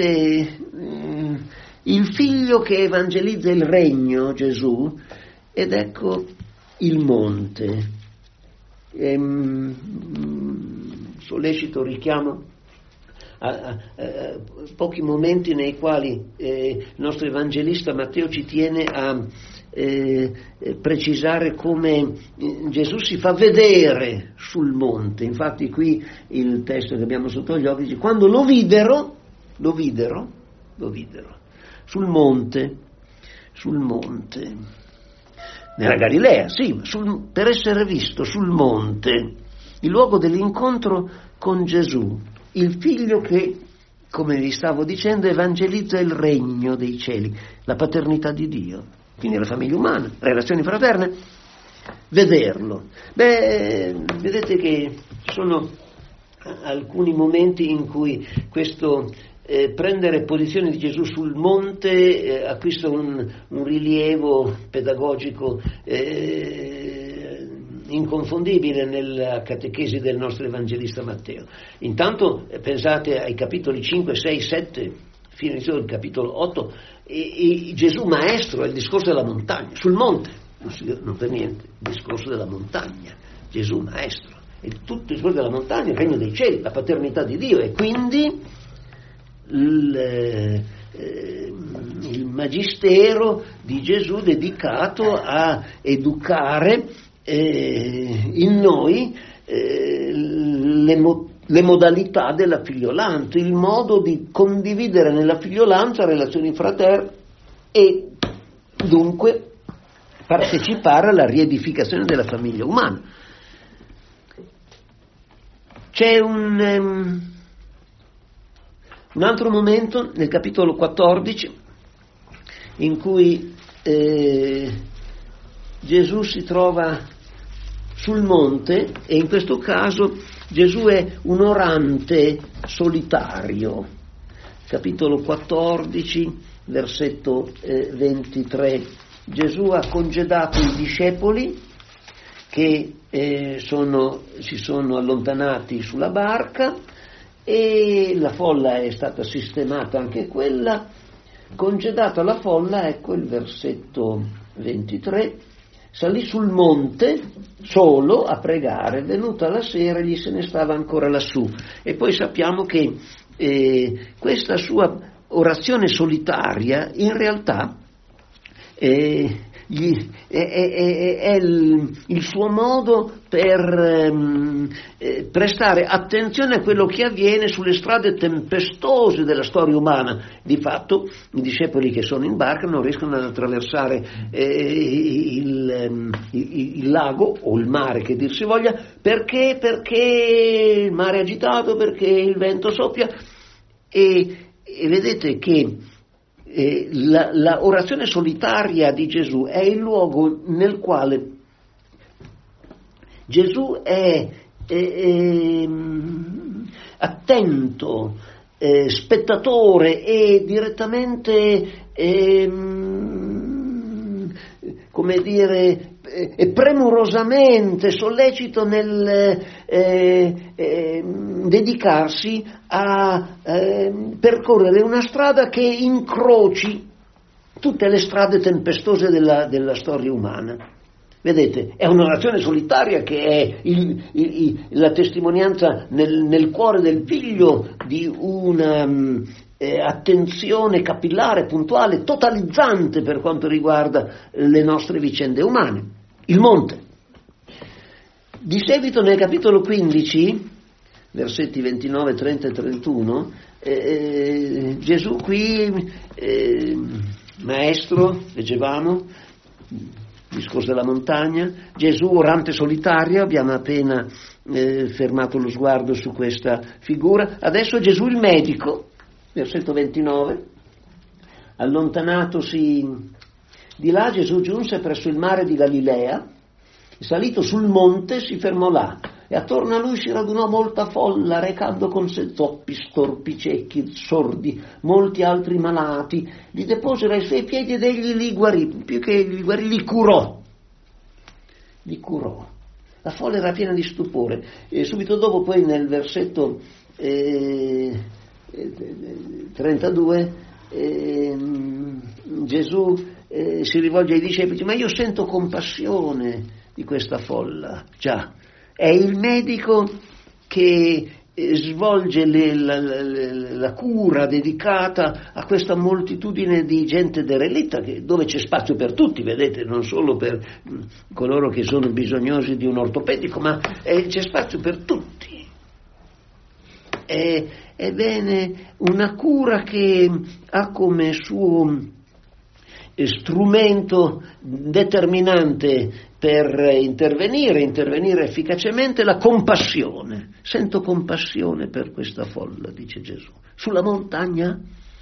il figlio che evangelizza il regno, Gesù, ed ecco il monte. E, sollecito richiamo A, a, a pochi momenti nei quali eh, il nostro evangelista Matteo ci tiene a eh, precisare come Gesù si fa vedere sul monte. Infatti qui il testo che abbiamo sotto gli occhi dice: quando lo videro, lo videro, lo videro sul monte, sul monte, nella Galilea, sì, ma sul, per essere visto sul monte, il luogo dell'incontro con Gesù, il figlio che, come vi stavo dicendo, evangelizza il regno dei cieli, la paternità di Dio, quindi la famiglia umana, relazioni fraterne, vederlo. Beh, vedete che ci sono alcuni momenti in cui questo eh, prendere posizione di Gesù sul monte eh, acquista un, un rilievo pedagogico eh, inconfondibile nella catechesi del nostro evangelista Matteo. Intanto eh, pensate ai capitoli cinque, sei, sette, fino all'inizio del capitolo otto, e, e Gesù maestro è il discorso della montagna, sul monte, non, si, non per niente, il discorso della montagna, Gesù maestro, e tutto il discorso della montagna, il regno dei cieli, la paternità di Dio, e quindi il, eh, il magistero di Gesù dedicato a educare eh, in noi eh, le, mo- le modalità della figliolanza, il modo di condividere nella figliolanza relazioni fraterne e dunque partecipare alla riedificazione della famiglia umana. C'è un, um, un altro momento nel capitolo quattordici in cui eh, Gesù si trova sul monte, e in questo caso Gesù è un orante solitario. Capitolo quattordici, versetto eh, ventitré. Gesù ha congedato i discepoli che eh, sono, si sono allontanati sulla barca, e la folla è stata sistemata anche quella. Congedata la folla, ecco il versetto ventitré, salì sul monte solo a pregare, venuta la sera egli se ne stava ancora lassù. E poi sappiamo che eh, questa sua orazione solitaria in realtà eh, gli, è, è, è il, il suo modo per ehm, eh, prestare attenzione a quello che avviene sulle strade tempestose della storia umana. Di fatto i discepoli che sono in barca non riescono ad attraversare eh, il, il, il lago o il mare, che dir si voglia, perché, perché il mare è agitato, perché il vento soffia, e, e vedete che eh, la, la orazione solitaria di Gesù è il luogo nel quale Gesù è, è, è attento, è spettatore e direttamente, è, come dire, è premurosamente sollecito nel eh, eh, dedicarsi a eh, percorrere una strada che incroci tutte le strade tempestose della, della storia umana. Vedete, è un'orazione solitaria che è il, il, la testimonianza nel, nel cuore del figlio di una eh, attenzione capillare, puntuale, totalizzante per quanto riguarda le nostre vicende umane. Il monte. Di seguito nel capitolo quindici, versetti ventinove, trenta e trentuno, eh, Gesù qui, eh, maestro, leggevamo, discorso della montagna, Gesù orante solitario, abbiamo appena eh, fermato lo sguardo su questa figura. Adesso Gesù il medico, versetto ventinove, allontanatosi di là Gesù giunse presso il mare di Galilea, salito sul monte si fermò là e attorno a lui si radunò molta folla, recando con sé zoppi, storpi, ciechi, sordi, molti altri malati. Li deposero ai suoi piedi ed egli li guarì, più che li guarì, li curò. Li curò. La folla era piena di stupore. E subito dopo, poi nel versetto eh, trentadue, eh, Gesù eh, si rivolge ai discepoli: ma io sento compassione di questa folla. Già, è il medico che eh, svolge le, la, la, la cura dedicata a questa moltitudine di gente derelitta, che, dove c'è spazio per tutti, vedete, non solo per mh, coloro che sono bisognosi di un ortopedico, ma eh, c'è spazio per tutti. È, ebbene, una cura che ha come suo strumento determinante per intervenire, intervenire efficacemente, la compassione. Sento compassione per questa folla, dice Gesù. Sulla montagna.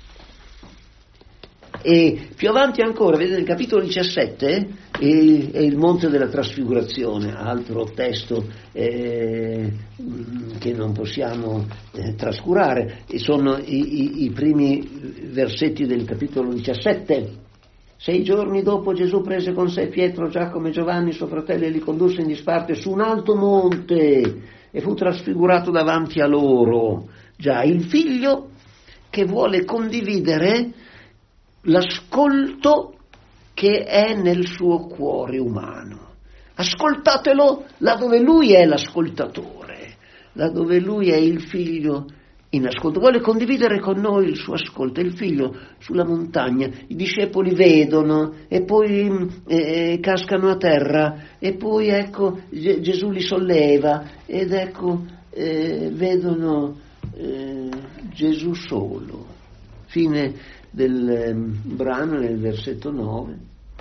E più avanti ancora, vedete il capitolo diciassette, è il monte della trasfigurazione, altro testo eh, che non possiamo eh, trascurare, e sono i, i, i primi versetti del capitolo diciassette. Sei giorni dopo Gesù prese con sé Pietro, Giacomo e Giovanni, suo fratello, e li condusse in disparte su un alto monte e fu trasfigurato davanti a loro. Già, il figlio che vuole condividere l'ascolto che è nel suo cuore umano. Ascoltatelo là dove lui è l'ascoltatore, là dove lui è il figlio in ascolto. Vuole condividere con noi il suo ascolto. Il figlio sulla montagna, i discepoli vedono e poi eh, cascano a terra e poi ecco G- Gesù li solleva ed ecco eh, vedono eh, Gesù solo. Fine del eh, brano nel versetto nove,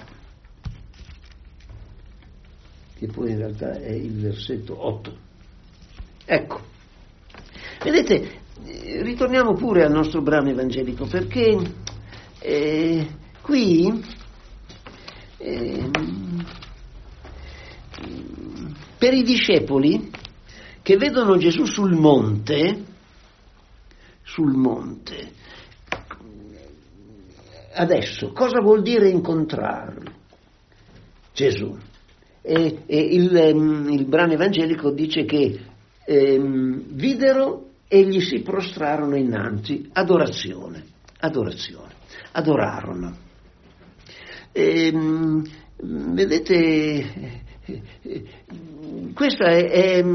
che poi in realtà è il versetto otto. Ecco, vedete, ritorniamo pure al nostro brano evangelico, perché eh, qui eh, per i discepoli che vedono Gesù sul monte, sul monte, adesso cosa vuol dire incontrarlo? Gesù. E, e il, il brano evangelico dice che eh, videro e gli si prostrarono innanzi, adorazione, adorazione, adorarono. E, vedete, questa è, è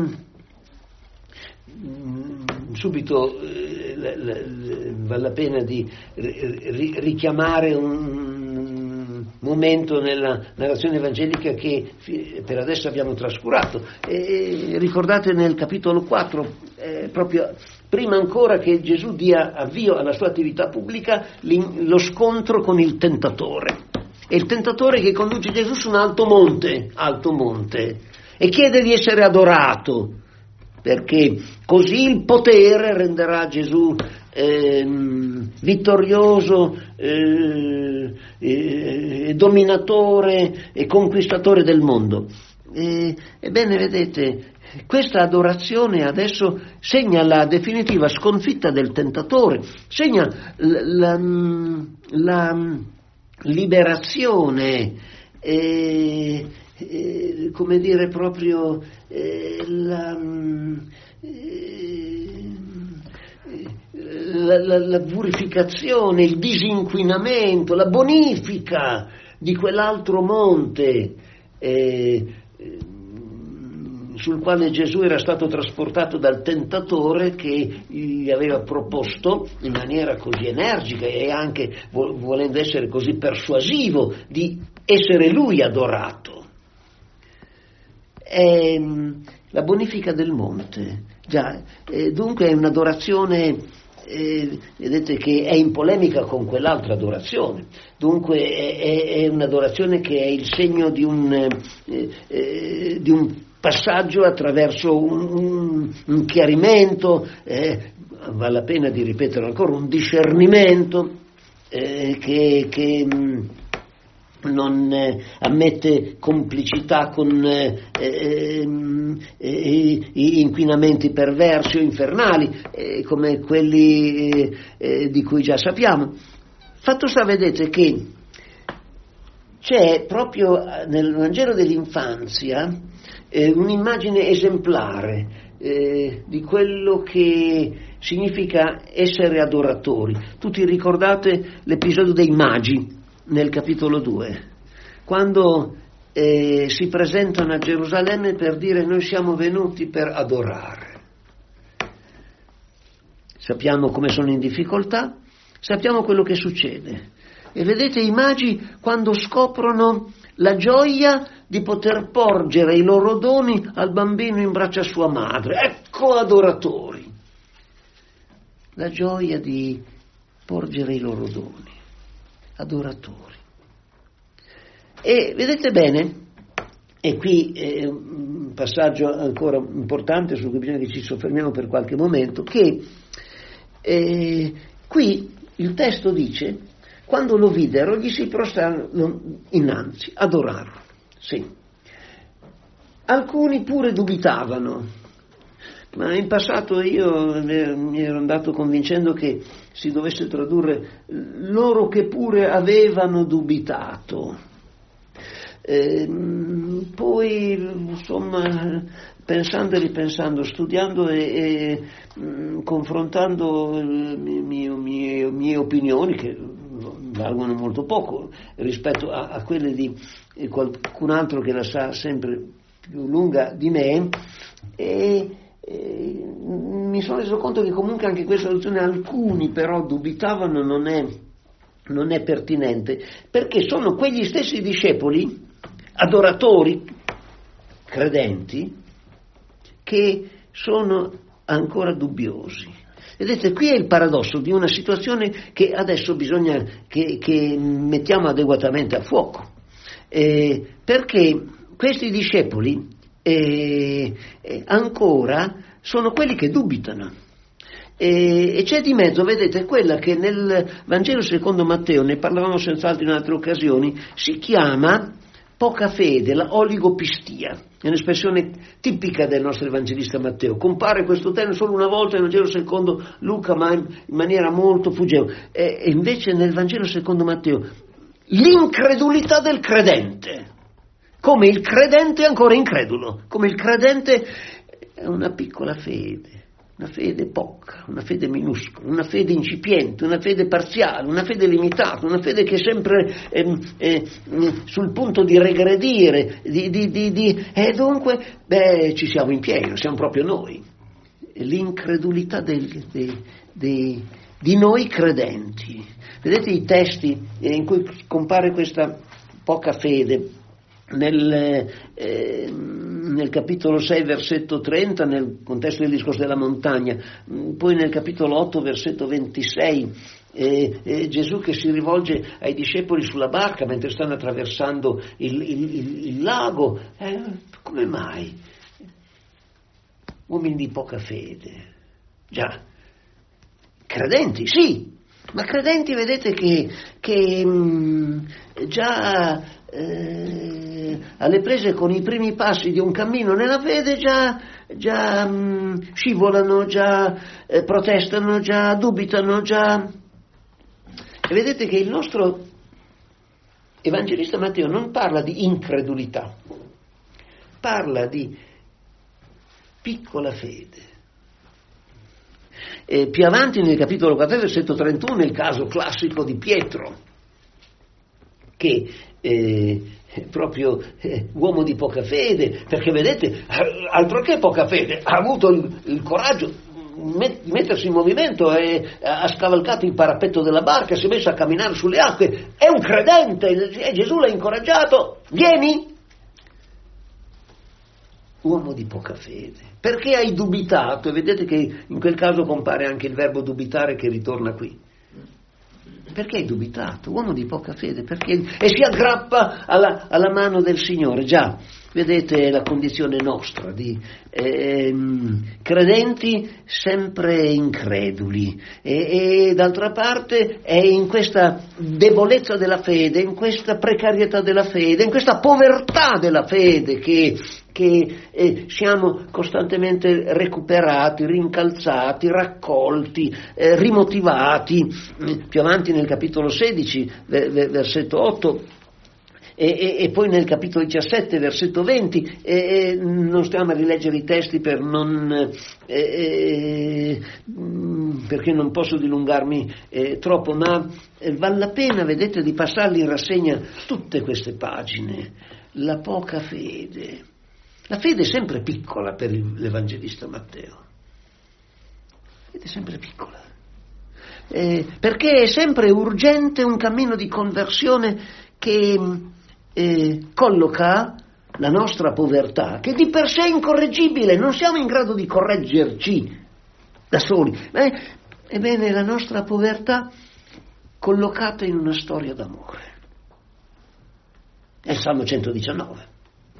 subito eh, la, la, vale la pena di ri, richiamare un, momento nella narrazione evangelica che per adesso abbiamo trascurato. E ricordate nel capitolo quattro, eh, proprio prima ancora che Gesù dia avvio alla sua attività pubblica, lo scontro con il tentatore. È il tentatore che conduce Gesù su un alto monte, alto monte, e chiede di essere adorato, perché così il potere renderà Gesù eh, vittorioso, eh, eh, dominatore e conquistatore del mondo. Eh, ebbene, vedete, questa adorazione adesso segna la definitiva sconfitta del tentatore, segna la, la, la liberazione, eh, eh, come dire proprio eh, la, eh, la, la, la purificazione, il disinquinamento, la bonifica di quell'altro monte eh, sul quale Gesù era stato trasportato dal tentatore che gli aveva proposto in maniera così energica e anche volendo essere così persuasivo di essere lui adorato. È la bonifica del monte, già, eh, dunque è un'adorazione, eh, vedete, che è in polemica con quell'altra adorazione, dunque è, è un'adorazione che è il segno di un, eh, eh, di un passaggio attraverso un, un, un chiarimento, eh, vale la pena di ripetere ancora, un discernimento eh, che, che mh, non eh, ammette complicità con eh, eh, eh, inquinamenti perversi o infernali eh, come quelli eh, eh, di cui già sappiamo. Fatto sta, vedete, che c'è proprio nel Vangelo dell'infanzia eh, un'immagine esemplare eh, di quello che significa essere adoratori. Tutti ricordate l'episodio dei magi nel capitolo due, quando eh, si presentano a Gerusalemme per dire: noi siamo venuti per adorare. Sappiamo come sono in difficoltà, sappiamo quello che succede. E vedete i magi quando scoprono la gioia di poter porgere i loro doni al bambino in braccio a sua madre. Ecco adoratori. La gioia di porgere i loro doni. Adoratori. E vedete bene, e qui è un passaggio ancora importante su cui bisogna che ci soffermiamo per qualche momento, che eh, qui il testo dice: quando lo videro gli si prostrarono innanzi, adorarono. Sì. Alcuni pure dubitavano, ma in passato io mi ero andato convincendo che si dovesse tradurre loro che pure avevano dubitato. E poi, insomma, pensando e ripensando, studiando e, e mh, confrontando le mie, mie, mie opinioni, che valgono molto poco rispetto a, a quelle di qualcun altro che la sa sempre più lunga di me, e E mi sono reso conto che comunque anche questa soluzione, alcuni però dubitavano, non è, non è pertinente, perché sono quegli stessi discepoli, adoratori, credenti, che sono ancora dubbiosi. Vedete, qui è il paradosso di una situazione che adesso bisogna che, che mettiamo adeguatamente a fuoco, eh, perché questi discepoli E, e ancora sono quelli che dubitano e, e c'è di mezzo, vedete, quella che nel Vangelo secondo Matteo, ne parlavamo senz'altro in altre occasioni, si chiama poca fede, la oligopistia, è un'espressione tipica del nostro evangelista Matteo. Compare questo termine solo una volta nel Vangelo secondo Luca, ma in maniera molto fuggevole, e, e invece nel Vangelo secondo Matteo l'incredulità del credente. Come il credente è ancora incredulo, come il credente è una piccola fede, una fede poca, una fede minuscola, una fede incipiente, una fede parziale, una fede limitata, una fede che è sempre eh, eh, sul punto di regredire, di, di, di, di, e dunque, beh, ci siamo in pieno, siamo proprio noi. L'incredulità dei, dei, dei, di noi credenti. Vedete i testi in cui compare questa poca fede. Nel, eh, nel capitolo sei versetto trenta, nel contesto del discorso della montagna, poi nel capitolo otto versetto ventisei, eh, eh, Gesù che si rivolge ai discepoli sulla barca mentre stanno attraversando il, il, il, il lago, eh, come mai? Uomini di poca fede, già, credenti, sì, ma credenti vedete che, che mh, già eh, alle prese con i primi passi di un cammino nella fede già, già mh, scivolano, già eh, protestano, già dubitano, già... E vedete che il nostro evangelista Matteo non parla di incredulità, parla di piccola fede. E più avanti nel capitolo quattro, versetto trentuno, il caso classico di Pietro, che eh, proprio eh, uomo di poca fede, perché vedete, altro che poca fede, ha avuto il, il coraggio di mettersi in movimento e ha scavalcato il parapetto della barca, si è messo a camminare sulle acque, è un credente, e Gesù l'ha incoraggiato, vieni! Uomo di poca fede. Perché hai dubitato? E vedete che in quel caso compare anche il verbo dubitare che ritorna qui. Perché hai dubitato? Uomo di poca fede. Perché? E si aggrappa alla, alla mano del Signore. Già, vedete la condizione nostra di eh, credenti sempre increduli. E, e d'altra parte è in questa debolezza della fede, in questa precarietà della fede, in questa povertà della fede che... che eh, siamo costantemente recuperati, rincalzati, raccolti, eh, rimotivati. Più avanti nel capitolo sedici, v- v- versetto otto, e, e, e poi nel capitolo diciassette, versetto venti, e, e non stiamo a rileggere i testi per non, eh, eh, perché non posso dilungarmi eh, troppo, ma eh, vale la pena, vedete, di passarli in rassegna tutte queste pagine. La poca fede. La fede è sempre piccola per l'Evangelista Matteo, la fede è sempre piccola, eh, perché è sempre urgente un cammino di conversione che eh, colloca la nostra povertà, che di per sé è incorreggibile, non siamo in grado di correggerci da soli, ma è, ebbene la nostra povertà collocata in una storia d'amore. È il Salmo centodiciannove.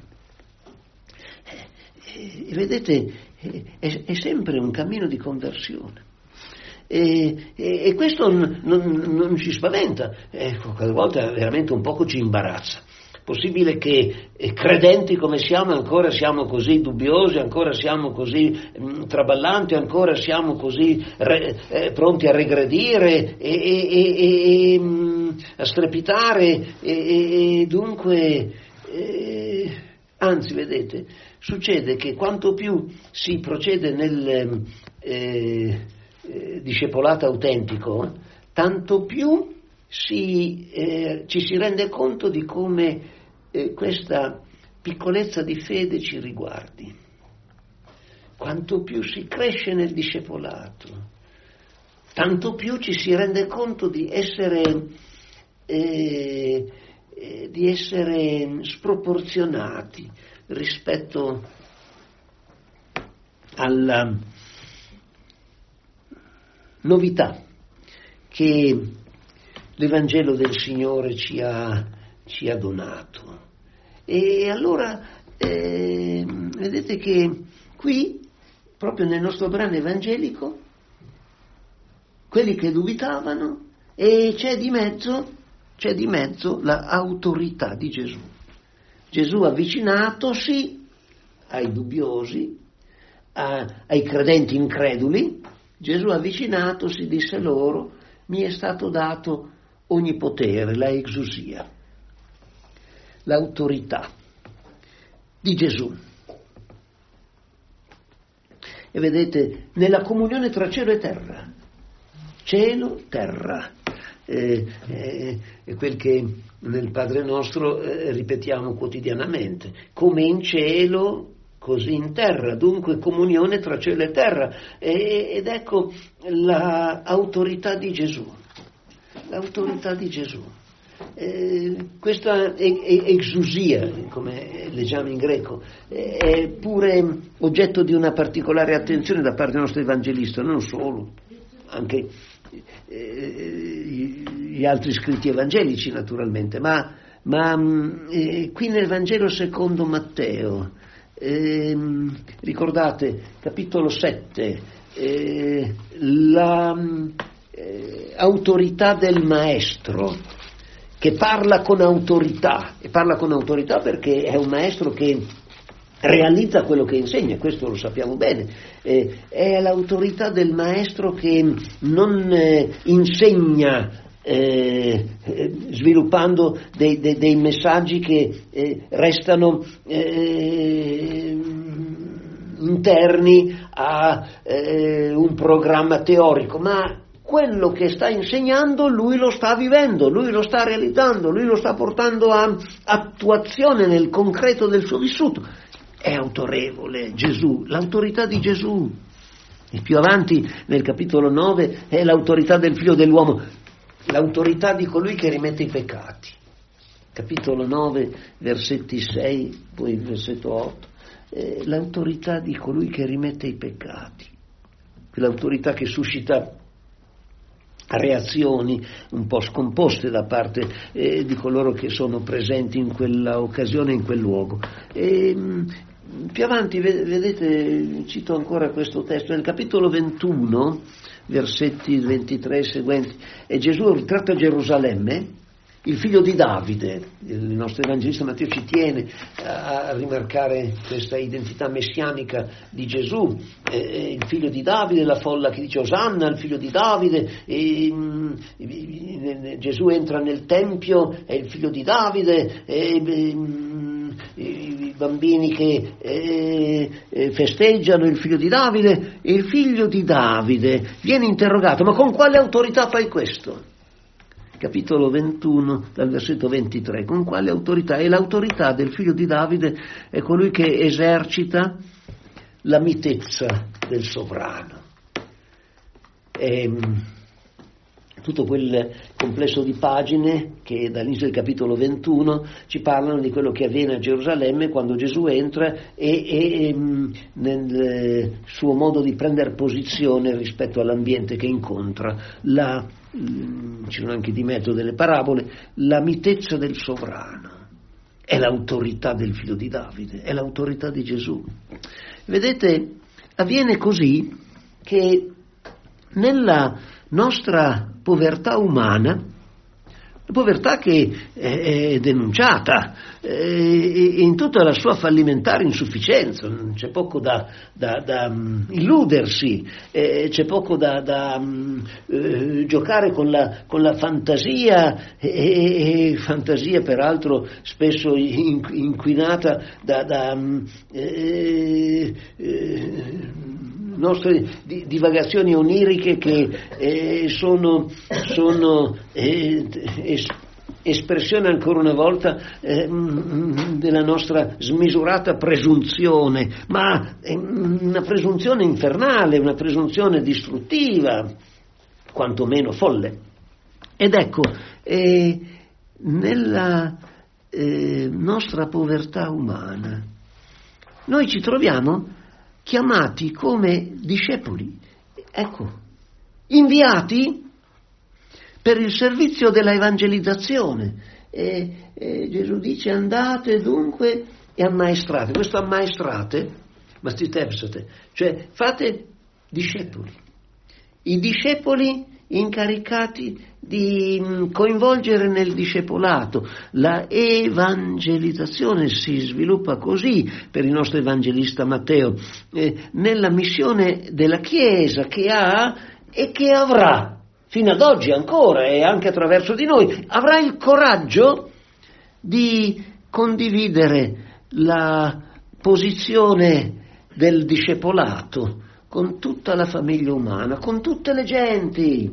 E vedete, è, è sempre un cammino di conversione. E, e, e questo non, non, non ci spaventa, ecco, qualche volta veramente un poco ci imbarazza. Possibile che eh, credenti come siamo ancora siamo così dubbiosi, ancora siamo così mh, traballanti, ancora siamo così re, eh, pronti a regredire e, e, e, e mh, a strepitare e, e dunque eh, anzi vedete, succede che quanto più si procede nel eh, eh, discepolato autentico, tanto più si, eh, ci si rende conto di come eh, questa piccolezza di fede ci riguardi. Quanto più si cresce nel discepolato, tanto più ci si rende conto di essere, eh, eh, di essere sproporzionati rispetto alla novità che l'Evangelo del Signore ci ha, ci ha donato. E allora eh, vedete che qui, proprio nel nostro brano evangelico, quelli che dubitavano, e c'è di mezzo, c'è di mezzo l'autorità di Gesù. Gesù avvicinatosi ai dubbiosi, a, ai credenti increduli, Gesù avvicinatosi disse loro: mi è stato dato ogni potere, la exousia, l'autorità di Gesù. E vedete, nella comunione tra cielo e terra, cielo, terra, eh, eh, è quel che nel Padre nostro eh, ripetiamo quotidianamente, come in cielo così in terra, dunque comunione tra cielo e terra, e, ed ecco l'autorità di Gesù, l'autorità di Gesù. Eh, questa e- e- exousia, come leggiamo in greco, è pure oggetto di una particolare attenzione da parte del nostro evangelista, non solo, anche eh, gli altri scritti evangelici naturalmente, ma, ma eh, qui nel Vangelo secondo Matteo, eh, ricordate, capitolo sette, eh, la eh, autorità del maestro, che parla con autorità, e parla con autorità perché è un maestro che realizza quello che insegna, questo lo sappiamo bene, eh, è l'autorità del maestro che non eh, insegna eh, eh, sviluppando dei, dei, dei messaggi che eh, restano eh, interni a eh, un programma teorico, ma quello che sta insegnando lui lo sta vivendo, lui lo sta realizzando, lui lo sta portando a attuazione nel concreto del suo vissuto. È autorevole Gesù, l'autorità di Gesù. E più avanti nel capitolo nove è l'autorità del figlio dell'uomo, l'autorità di colui che rimette i peccati. Capitolo nove, versetti sei, poi il versetto otto, è l'autorità di colui che rimette i peccati, quell'autorità che suscita reazioni un po' scomposte da parte eh, di coloro che sono presenti in quella occasione, in quel luogo. E, più avanti, vedete, cito ancora questo testo, nel capitolo ventuno, versetti ventitré e seguenti, e Gesù ritratta Gerusalemme, il figlio di Davide. Il nostro evangelista Matteo ci tiene a rimarcare questa identità messianica di Gesù, eh, il figlio di Davide, la folla che dice Osanna, il figlio di Davide, e, e, Gesù entra nel Tempio, è il figlio di Davide, e, e, i bambini che eh, eh, festeggiano il figlio di Davide, e il figlio di Davide viene interrogato: ma con quale autorità fai questo? Capitolo ventuno, dal versetto ventitré, con quale autorità? E l'autorità del figlio di Davide è colui che esercita la mitezza del sovrano. E tutto quel complesso di pagine che dall'inizio del capitolo ventuno ci parlano di quello che avviene a Gerusalemme quando Gesù entra e, e nel suo modo di prendere posizione rispetto all'ambiente che incontra, la, ci sono anche di mezzo delle parabole, la mitezza del sovrano. È l'autorità del figlio di Davide, è l'autorità di Gesù. Vedete, avviene così che nella nostra povertà umana, la povertà che è denunciata eh, in tutta la sua fallimentare insufficienza, non c'è poco da, da, da um, illudersi, eh, c'è poco da, da um, eh, giocare con la, con la fantasia, e, e fantasia peraltro spesso in, inquinata da, da um, eh, eh, nostre divagazioni oniriche che eh, sono, sono eh, es, espressione ancora una volta eh, della nostra smisurata presunzione, ma è una presunzione infernale, una presunzione distruttiva, quantomeno folle. Ed ecco, eh, nella eh, nostra povertà umana noi ci troviamo chiamati come discepoli, ecco, inviati per il servizio della evangelizzazione. E, e Gesù dice: andate dunque e ammaestrate. Questo ammaestrate, mastitepsate, cioè fate discepoli. I discepoli incaricati di coinvolgere nel discepolato. La evangelizzazione si sviluppa così per il nostro evangelista Matteo, eh, nella missione della Chiesa che ha e che avrà fino ad oggi ancora, e anche attraverso di noi, avrà il coraggio di condividere la posizione del discepolato con tutta la famiglia umana, con tutte le genti,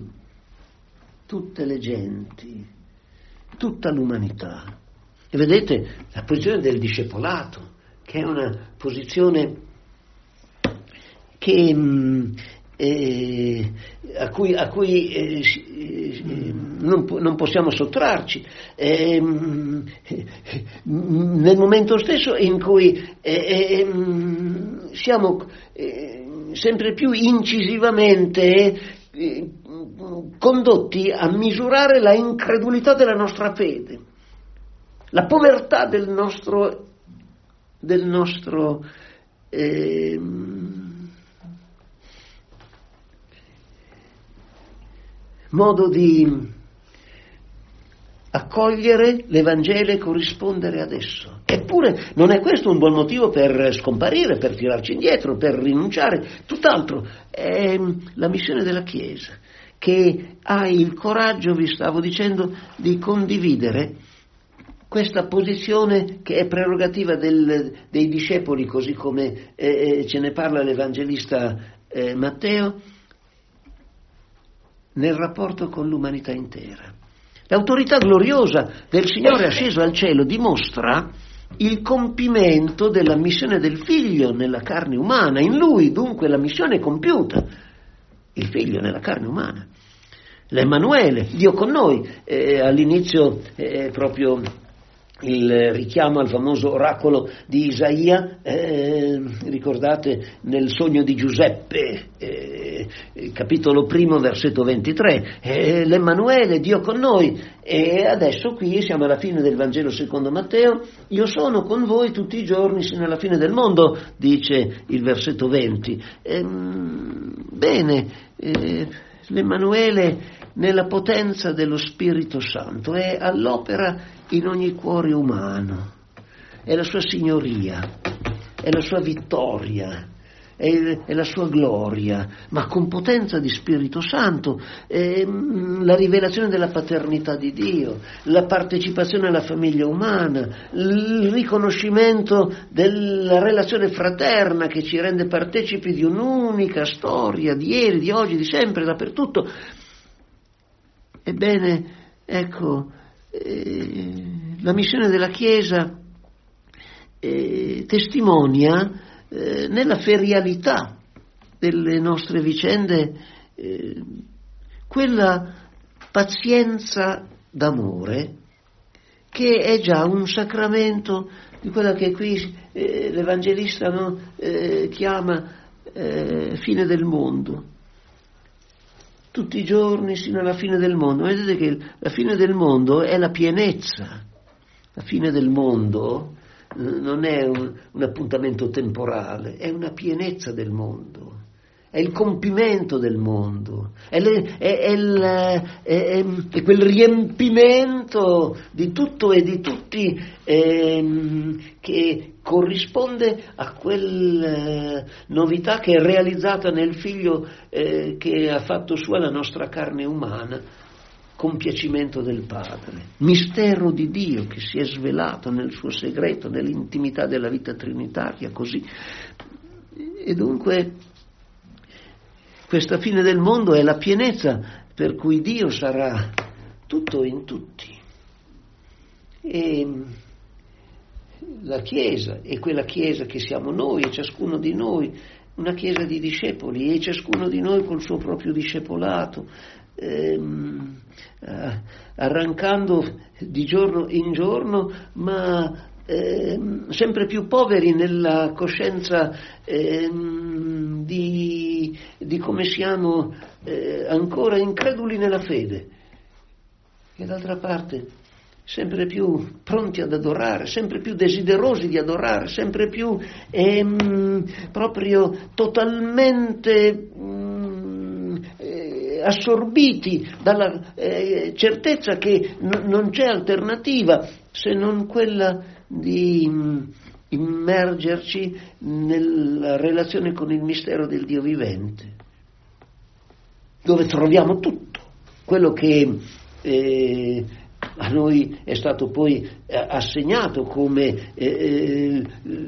tutte le genti, tutta l'umanità. E vedete la posizione del discepolato, che è una posizione che mh, eh, a cui, a cui eh, eh, non, non possiamo sottrarci, eh, nel momento stesso in cui eh, eh, siamo eh, sempre più incisivamente eh, condotti a misurare la incredulità della nostra fede, la povertà del nostro, del nostro eh, modo di accogliere l'Evangelo e corrispondere ad esso. Eppure non è questo un buon motivo per scomparire, per tirarci indietro, per rinunciare, tutt'altro. È la missione della Chiesa che ha il coraggio, vi stavo dicendo, di condividere questa posizione che è prerogativa del, dei discepoli, così come eh, ce ne parla l'Evangelista eh, Matteo, nel rapporto con l'umanità intera. L'autorità gloriosa del Signore asceso al cielo dimostra il compimento della missione del Figlio nella carne umana. In Lui, dunque, la missione è compiuta. Il Figlio nella carne umana. L'Emanuele, Dio con noi. Eh, all'inizio eh, proprio il richiamo al famoso oracolo di Isaia, eh, ricordate nel sogno di Giuseppe, eh, capitolo primo, versetto ventitré, eh, l'Emanuele, Dio con noi. E adesso qui siamo alla fine del Vangelo secondo Matteo, io sono con voi tutti i giorni sino alla fine del mondo, dice il versetto venti. Ehm, bene, eh, l'Emanuele nella potenza dello Spirito Santo è all'opera in ogni cuore umano, è la sua signoria, è la sua vittoria, è, è la sua gloria, ma con potenza di Spirito Santo, è la rivelazione della paternità di Dio, la partecipazione alla famiglia umana, il riconoscimento della relazione fraterna che ci rende partecipi di un'unica storia, di ieri, di oggi, di sempre, dappertutto. Ebbene, ecco, eh, la missione della Chiesa eh, testimonia eh, nella ferialità delle nostre vicende eh, quella pazienza d'amore che è già un sacramento di quella che qui eh, l'Evangelista no, eh, chiama eh, fine del mondo. Tutti i giorni sino alla fine del mondo. Vedete che la fine del mondo è la pienezza. La fine del mondo non è un, un appuntamento temporale, è una pienezza del mondo, è il compimento del mondo, è, le, è, è, il, è, è, è quel riempimento di tutto e di tutti ehm, che corrisponde a quella eh, novità che è realizzata nel Figlio eh, che ha fatto sua la nostra carne umana, compiacimento del Padre, mistero di Dio che si è svelato nel suo segreto, nell'intimità della vita trinitaria, così. E dunque questa fine del mondo è la pienezza per cui Dio sarà tutto in tutti. E la Chiesa è quella Chiesa che siamo noi e ciascuno di noi, una Chiesa di discepoli e ciascuno di noi col suo proprio discepolato, ehm, eh, arrancando di giorno in giorno, ma ehm, sempre più poveri nella coscienza ehm, di, di come siamo eh, ancora increduli nella fede. E d'altra parte sempre più pronti ad adorare, sempre più desiderosi di adorare, sempre più ehm, proprio totalmente mh, eh, assorbiti dalla eh, certezza che n- non c'è alternativa se non quella di mh, immergerci nella relazione con il mistero del Dio vivente, dove troviamo tutto quello che eh, a noi è stato poi assegnato come eh,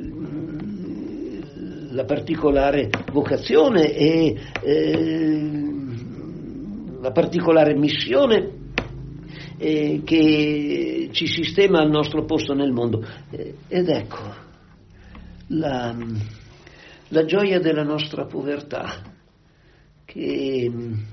la particolare vocazione e eh, la particolare missione eh, che ci sistema al nostro posto nel mondo. Ed ecco la, la gioia della nostra povertà che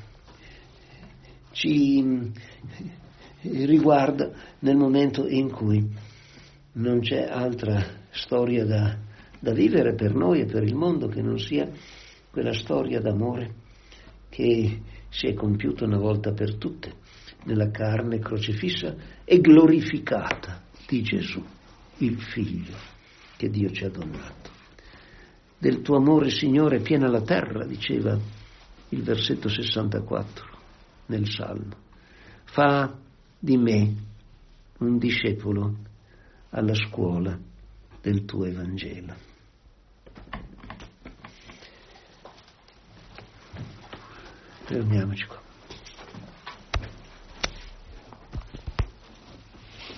ci riguarda nel momento in cui non c'è altra storia da, da vivere per noi e per il mondo che non sia quella storia d'amore che si è compiuta una volta per tutte nella carne crocifissa e glorificata di Gesù, il Figlio che Dio ci ha donato. Del tuo amore, Signore, è piena la terra, diceva il versetto sessantaquattro nel Salmo. Fa di me un discepolo alla scuola del tuo Evangelo. Fermiamoci qua.